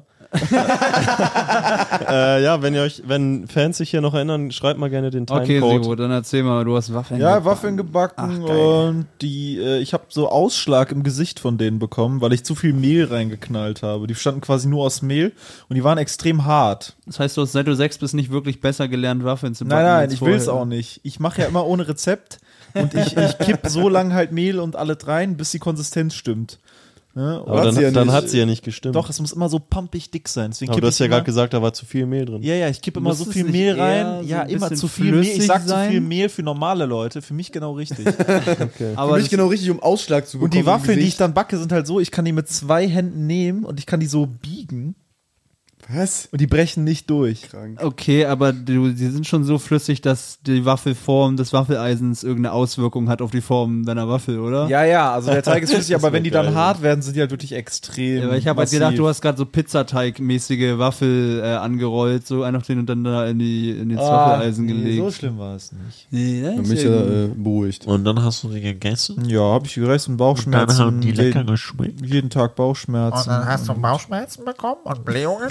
Ja, wenn Fans sich hier noch erinnern, schreibt mal gerne den Okay, Timecode. Sebo, dann erzähl mal, du hast Waffeln Ja, gebacken. Waffeln gebacken und ich habe so Ausschlag im Gesicht von denen bekommen, weil ich zu viel Mehl reingeknallt habe. Die bestanden quasi nur aus Mehl und die waren extrem hart. Das heißt, du hast seit du 6 bist nicht wirklich besser gelernt, Waffeln zu backen. Nein, als ich will's vorher. auch nicht. Ich mache ja immer ohne Rezept und ich kipp so lang halt Mehl und alles rein, bis die Konsistenz stimmt. Ja, Aber hat sie ja dann nicht. hat sie ja nicht gestimmt. doch, es muss immer so pumpig dick sein. Deswegen Aber kipp du hast ich ja immer- gerade gesagt, da war zu viel Mehl drin. Ja, ich kippe immer Muss so es viel nicht Mehl eher rein. so Ja, ein immer bisschen zu viel Mehl. Ich flüssig sag zu sein? viel Mehl für normale Leute. Für mich genau richtig. Aber Für mich genau richtig, um Ausschlag zu bekommen. Und die im Waffeln, die ich Gesicht. dann backe, sind halt so, ich kann die mit 2 Händen nehmen und ich kann die so biegen Was? und die brechen nicht durch. Krank. okay, aber die sind schon so flüssig, dass die Waffelform des Waffeleisens irgendeine Auswirkung hat auf die Form deiner Waffel, oder? Ja, also der Teig ist flüssig, aber wenn die dann geil. hart werden, sind die halt wirklich extrem. Aber ich habe halt massiv. gedacht, du hast gerade so Pizzateig-mäßige Waffel angerollt, so einfach den und dann da ins Waffeleisen nee, gelegt. so schlimm war es nicht. Nee, das Hat ist mich ja ja gut. beruhigt. Und dann hast du sie gegessen? Ja, habe ich gegessen, Bauchschmerzen. Dann haben die lecker geschmeckt. jeden Tag Bauchschmerzen. Und dann hast du Bauchschmerzen bekommen und Blähungen?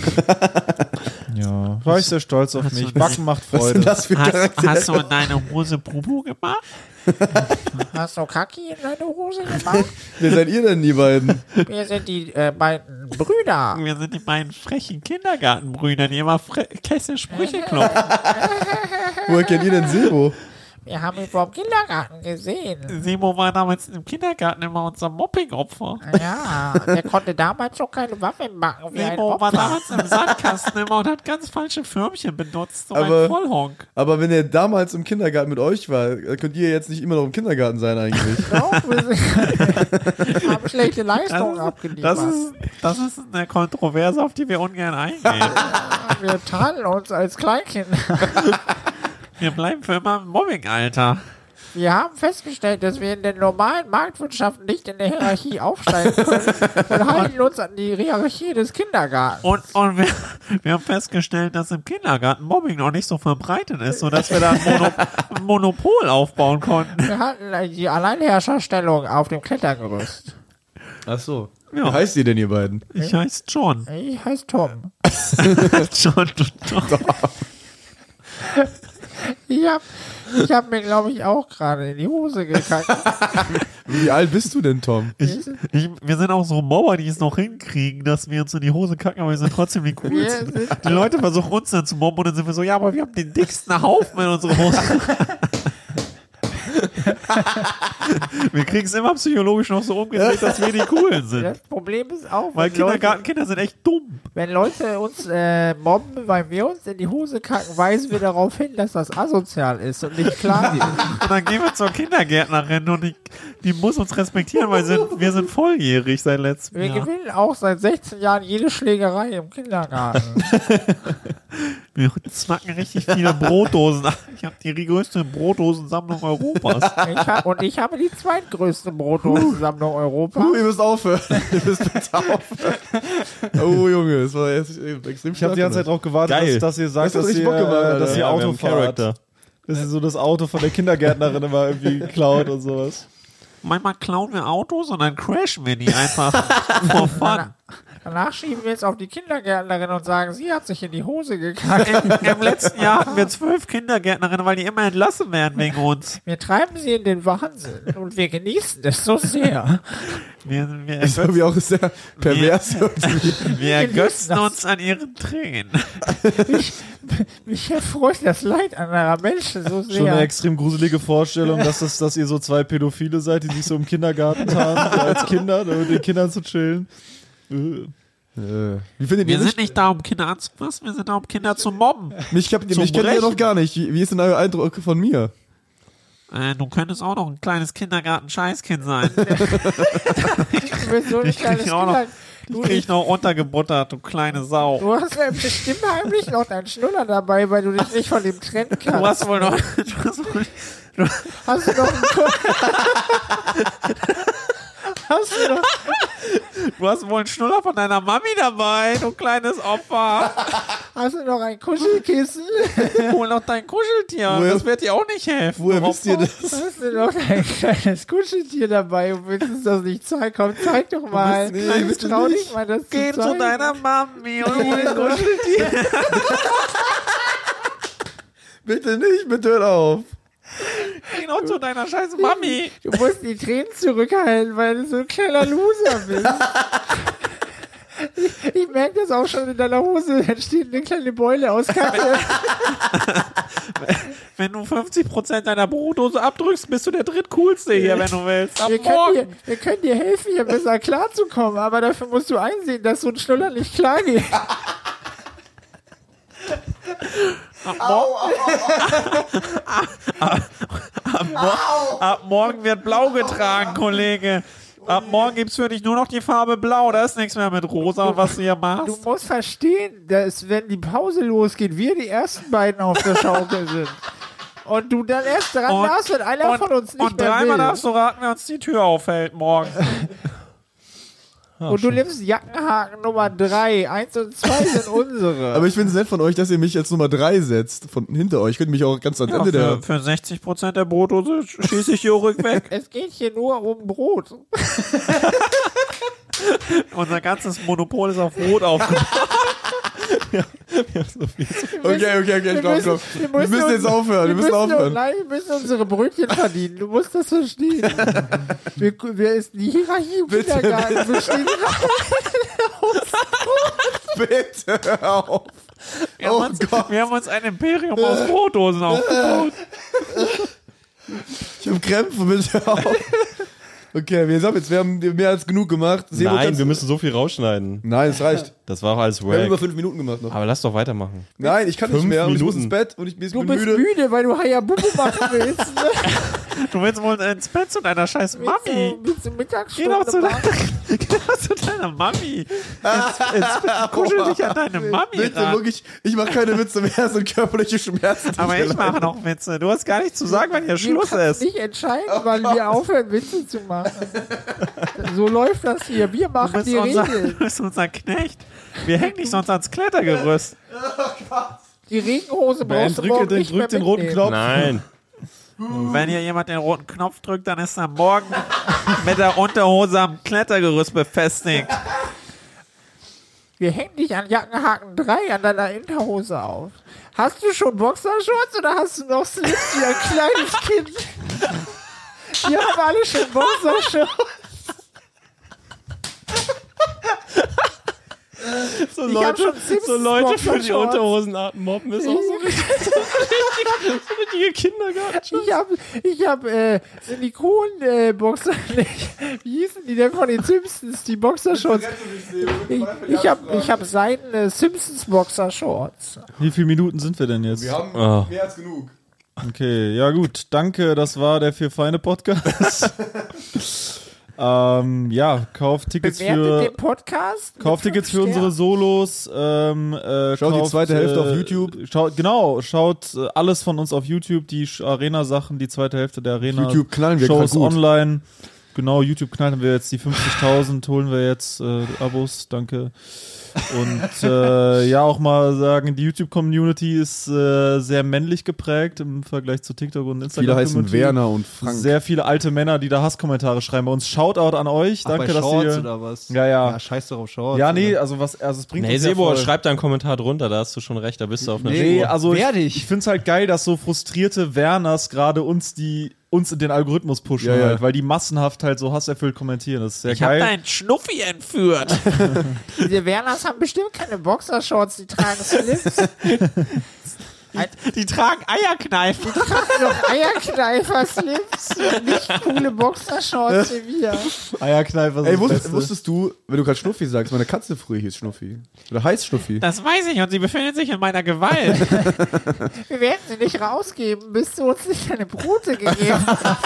Ja, war ich sehr stolz auf Hast mich. du- Backen macht Was Freude. sind das für Charaktere? Hast du in deine Hose Bubu gemacht? Hast du Kaki in deine Hose gemacht? Wer seid ihr denn, die beiden? Wir sind die beiden Brüder. Wir sind die beiden frechen Kindergartenbrüder, die immer Kesselsprüche klopfen. Woher kennt ihr denn Sebo? Wir haben ihn vom Kindergarten gesehen. Simo war damals im Kindergarten immer unser Mobbing-Opfer. Ja, der konnte damals schon keine Waffen backen wie Simo war damals im Sandkasten immer und hat ganz falsche Förmchen benutzt, so Aber- ein Vollhonk. Aber wenn er damals im Kindergarten mit euch war, könnt ihr jetzt nicht immer noch im Kindergarten sein eigentlich. Doch, wir haben schlechte Leistungen abgeliefert. Das ist eine Kontroverse, auf die wir ungern eingehen. Wir tarnen uns als Kleinkinder. Wir bleiben für immer im Mobbing-Alter. Wir haben festgestellt, dass wir in der normalen Marktwirtschaft nicht in der Hierarchie aufsteigen können. Wir halten uns an die Hierarchie des Kindergartens. Und wir haben festgestellt, dass im Kindergarten Mobbing noch nicht so verbreitet ist, sodass wir da ein Monopol aufbauen konnten. Wir hatten die Alleinherrscherstellung auf dem Klettergerüst. Ach so. Wie heißt ihr denn, ihr beiden? Ich heiße John. Ich heiße Tom. John und Tom. Ich hab mir, glaube ich, auch gerade in die Hose gekackt. Wie alt bist du denn, Tom? Wir sind auch so Mobber, die es noch hinkriegen, dass wir uns in die Hose kacken, aber wir sind trotzdem die coolsten. Die Leute versuchen uns dann zu mobben und dann sind wir so, ja, aber wir haben den dicksten Haufen in unserer Hose. Wir kriegen es immer psychologisch noch so umgedreht, dass wir die Coolen sind. Das Problem ist auch, weil Kindergartenkinder sind echt dumm. Wenn Leute uns mobben, weil wir uns in die Hose kacken, weisen wir darauf hin, dass das asozial ist und nicht klar. Und dann gehen wir zur Kindergärtnerin und die muss uns respektieren, weil wir sind volljährig seit letztem Jahr. Wir gewinnen auch seit 16 Jahren jede Schlägerei im Kindergarten. Wir zwacken richtig viele Brotdosen. Ich habe die größte Brotdosensammlung Europas. Ich habe die zweitgrößte Brotdosensammlung Europas. Ihr müsst aufhören. Ihr müsst bitte aufhören. Oh, Junge, das war jetzt extrem Ich habe die ganze Zeit drauf gewartet, Geil. dass ihr sagt, Das hat dass richtig ihr, Bock gemacht, Alter. dass ihr Ja, wir Auto haben fahrt. Charakter. Dass ihr so das Auto von der Kindergärtnerin immer irgendwie klaut und sowas. Manchmal klauen wir Autos und dann crashen wir die einfach for fun. Danach schieben wir jetzt auf die Kindergärtnerin und sagen, sie hat sich in die Hose gekackt. Im letzten Jahr hatten wir 12 Kindergärtnerinnen, weil die immer entlassen werden wegen uns. Wir treiben sie in den Wahnsinn und wir genießen es so sehr. Wir Ist irgendwie auch sehr pervers. wir ergötzen uns an ihren Tränen. Mich erfreut das Leid anderer Menschen so sehr. Schon eine extrem gruselige Vorstellung, dass ihr so zwei Pädophile seid, die sich so im Kindergarten tarnen, so als Kinder, mit den Kindern zu chillen. Wie findet Wir ihr sind nicht da, um Kinder anzufassen, wir sind da, um Kinder zu mobben. mich kennt ihr noch gar nicht. Wie ist denn euer Eindruck von mir? Du könntest auch noch ein kleines Kindergarten-Scheißkind sein. Du bist so ein kleines Kind. Ich krieg noch untergebuttert, du kleine Sau. Du hast ja bestimmt heimlich noch deinen Schnuller dabei, weil du dich nicht von dem trennen kannst. Du hast wohl noch... Hast du noch einen Du hast wohl einen Schnuller von deiner Mami dabei, du kleines Opfer. Hast du noch ein Kuschelkissen? Hol noch dein Kuscheltier, das wird dir auch nicht helfen. Woher wisst ihr das? Hast du noch ein kleines Kuscheltier dabei und willst uns das nicht zeigen? Komm, zeig doch mal. Trau dich mal, das Geh zu zeigen. zu deiner Mami und hol ein Kuscheltier. Bitte nicht, bitte hört auf. Geh noch zu deiner scheiß Mami. Du musst die Tränen zurückhalten, weil du so ein kleiner Loser bist. Ich merke das auch schon in deiner Hose, da steht eine kleine Beule aus Kacke. Wenn du 50% deiner Brotdose abdrückst, bist du der drittcoolste hier, wenn du willst. Ab Wir morgen. können dir helfen, hier besser klarzukommen, aber dafür musst du einsehen, dass so ein Schnuller nicht klar geht. Ab morgen wird blau getragen, Kollege. Ab morgen gibt's für dich nur noch die Farbe blau. Da ist nichts mehr mit rosa und was du hier machst. Du musst verstehen, dass wenn die Pause losgeht, wir die ersten beiden auf der Schaukel sind. Und du dann erst dran darfst, wenn einer von uns nicht und mehr dreimal will. darfst du raten, wer uns die Tür aufhält morgen. Und du nimmst Jackenhaken Nummer 3. 1 und 2 sind unsere. Aber ich finde es nett von euch, dass ihr mich als Nummer 3 setzt, von hinter euch. Könnt ihr mich auch ganz ans Ende der... Für 60% der Brotdose schieße ich hier ruhig weg. Es geht hier nur um Brot. Unser ganzes Monopol ist auf Brot aufgebaut. Okay, stopp. Wir müssen jetzt aufhören. Wir müssen aufhören. Nein, wir müssen unsere Brötchen verdienen. Du musst das verstehen. Wir ist die Hierarchie im Kindergarten besteht Bitte hör auf. Wir haben uns ein Imperium aus Brotdosen aufgebaut. Ich habe Krämpfe, bitte hör auf. Okay, wir haben mehr als genug gemacht. Nein, wir müssen so viel rausschneiden. Nein, es reicht. Das war auch alles Wir haben wack. über 5 Minuten gemacht noch. Aber lass doch weitermachen. Nein, ich kann nicht 5 mehr. Und ich muss Minuten. ins Bett und ich bin Du bist müde. müde, weil du Hayabubu machen willst. Ne? Du willst wohl ins Bett zu deiner scheiß Mami. Willst du Geh Mittagsstunde doch zu machen? deiner Mami. Kuschel dich an deine Mami Bitte, ran. wirklich, ich mache keine Witze mehr, es sind körperliche Schmerzen. Aber ich mache noch Witze. Du hast gar nicht zu sagen, wann hier Schluss Du kannst ist. nicht entscheiden, wann wir aufhören, Witze zu machen. So läuft das hier. Wir machen die Du Regeln. bist unser Knecht. Wir hängen dich sonst ans Klettergerüst. Die Regenhose brauchst du morgen nicht mehr drückt den roten mitnehmen. Knopf. Nein. Wenn hier jemand den roten Knopf drückt, dann ist er morgen mit der Unterhose am Klettergerüst befestigt. Wir hängen dich an Jackenhaken 3 an deiner Unterhose auf. Hast du schon Boxershorts oder hast du noch Slips wie ein kleines Kind? Wir haben alle schon Boxershorts. So Ich hab schon Simpsons so Leute für die Boxershorts. Unterhosenarten mobben ist auch so richtige Kindergarten. Ich hab Silikon-Boxer, wie hießen die denn von den Simpsons, die Boxershorts? Ich hab seidene Simpsons-Boxershorts. Wie viele Minuten sind wir denn jetzt? Wir haben mehr als genug. Okay, ja gut. Danke, das war der Vier Feine Podcast. Ja, kauft Tickets Bewertet den Podcast. Kauft Tickets für unsere Solos. Schaut die zweite Hälfte auf YouTube. Schaut alles von uns auf YouTube, die Arena-Sachen, die zweite Hälfte der Arena. YouTube knallen wir Shows grad gut. online. Genau, YouTube knallen wir jetzt die 50.000, holen wir jetzt Abos, danke. Und ja, auch mal sagen, die YouTube-Community ist sehr männlich geprägt im Vergleich zu TikTok und Instagram. Viele heißen Werner und Frank. Sehr viele alte Männer, die da Hasskommentare schreiben. Bei uns Shoutout an euch. Danke, bei dass Shorts ihr... oder was? Ja. Scheiß doch auf Shorts. Ja, nee, also es bringt Nee, uns ja Sebo, voll. schreib da einen Kommentar drunter, da hast du schon recht, da bist du auf einer Nee, Spur. also Werde ich find's halt geil, dass so frustrierte Werners gerade uns in den Algorithmus pushen Ja, ja. halt, weil die massenhaft halt so hasserfüllt kommentieren. Das ist sehr Ich hab geil. deinen Schnuffi entführt. Diese Werners haben bestimmt keine Boxershorts, die tragen Slips. Die tragen Eierkneifen. Die tragen doch Eierkneifer-Slips. Nicht coole Boxershorts wie wir. Eierkneifer sind Ey, das Beste. wusstest du, wenn du gerade Schnuffi sagst, meine Katze früher hieß Schnuffi. Oder heißt Schnuffi. Das weiß ich und sie befindet sich in meiner Gewalt. Wir werden sie nicht rausgeben, bis du uns nicht deine Brote gegeben hast.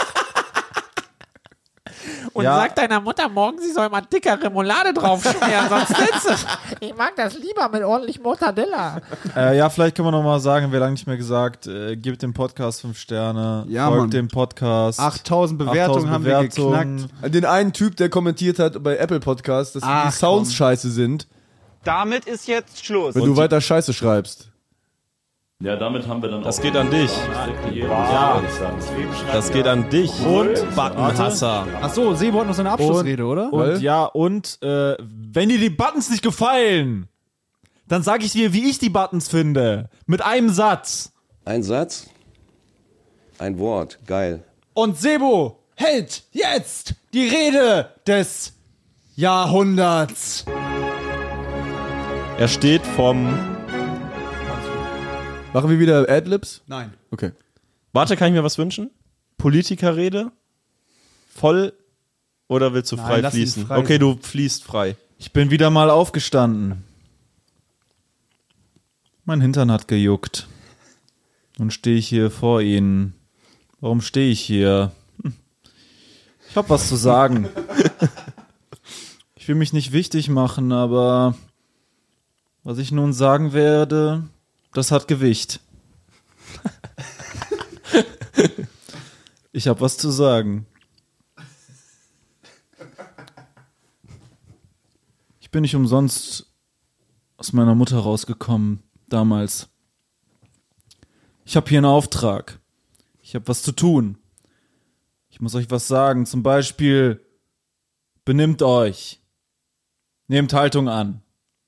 Und Ja. sag deiner Mutter morgen, sie soll mal dicker Remoulade draufschmieren, sonst sitzt es. Ich mag das lieber mit ordentlich Mortadella. Ja, vielleicht können wir noch mal sagen, wir lange nicht mehr gesagt, gebt dem Podcast 5 Sterne, Ja, folgt Mann. dem Podcast. 8.000 Bewertungen haben wir geknackt. Den einen Typ, der kommentiert hat bei Apple Podcast, dass die Sounds scheiße sind, Damit ist jetzt Schluss. wenn du weiter Scheiße schreibst. Ja, damit haben wir dann Das auch geht an dich. Ja, Das geht an dich. Und Buttonhasser. Ach so, Sebo hat noch seine Abschlussrede, oder? Und wenn dir die Buttons nicht gefallen, dann sage ich dir, wie ich die Buttons finde. Mit einem Satz. Ein Satz, ein Wort, geil. Und Sebo hält jetzt die Rede des Jahrhunderts. Er steht vom... Machen wir wieder Adlibs? Nein. Okay. Warte, kann ich mir was wünschen? Politikerrede? Voll? Oder willst du Nein, frei lass ihn fließen? frei Okay, sein. du fließt frei. Ich bin wieder mal aufgestanden. Mein Hintern hat gejuckt. Nun stehe ich hier vor Ihnen. Warum stehe ich hier? Ich habe was zu sagen. Ich will mich nicht wichtig machen, aber was ich nun sagen werde, das hat Gewicht. Ich habe was zu sagen. Ich bin nicht umsonst aus meiner Mutter rausgekommen, damals. Ich habe hier einen Auftrag. Ich habe was zu tun. Ich muss euch was sagen. Zum Beispiel, benimmt euch. Nehmt Haltung an.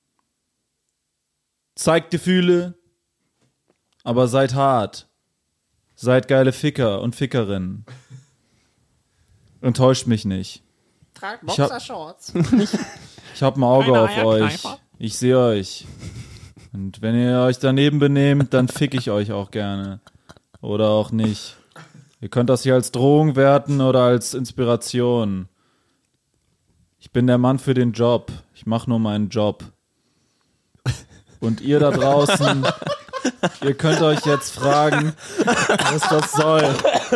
Zeigt Gefühle, aber seid hart. Seid geile Ficker und Fickerinnen. Enttäuscht mich nicht. Trag Ich hab- Boxershorts. Ich habe ein Auge Keine auf euch. Eierkneifer. Ich sehe euch. Und wenn ihr euch daneben benehmt, dann fick ich euch auch gerne. Oder auch nicht. Ihr könnt das hier als Drohung werten oder als Inspiration. Ich bin der Mann für den Job. Ich mache nur meinen Job. Und ihr da draußen, ihr könnt euch jetzt fragen, was das soll.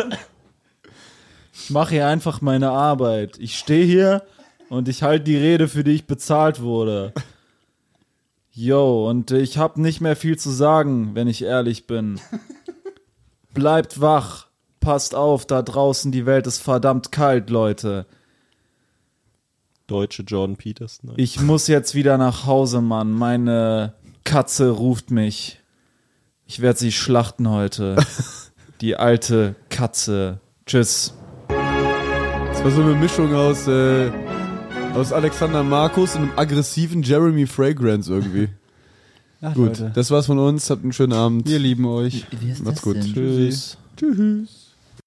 Ich mache hier einfach meine Arbeit. Ich stehe hier und ich halte die Rede, für die ich bezahlt wurde. Yo, und ich habe nicht mehr viel zu sagen, wenn ich ehrlich bin. Bleibt wach. Passt auf, da draußen, die Welt ist verdammt kalt, Leute. Deutsche Jordan Peterson. Ich muss jetzt wieder nach Hause, Mann. Meine Katze ruft mich. Ich werde sie schlachten heute. Die alte Katze. Tschüss. Das war so eine Mischung aus Alexander Markus und einem aggressiven Jeremy Fragrance irgendwie. Ach, Gut, Leute. das war's von uns. Habt einen schönen Abend. Wir lieben euch. Wie ist Macht's das gut. denn? Tschüss. Tschüss.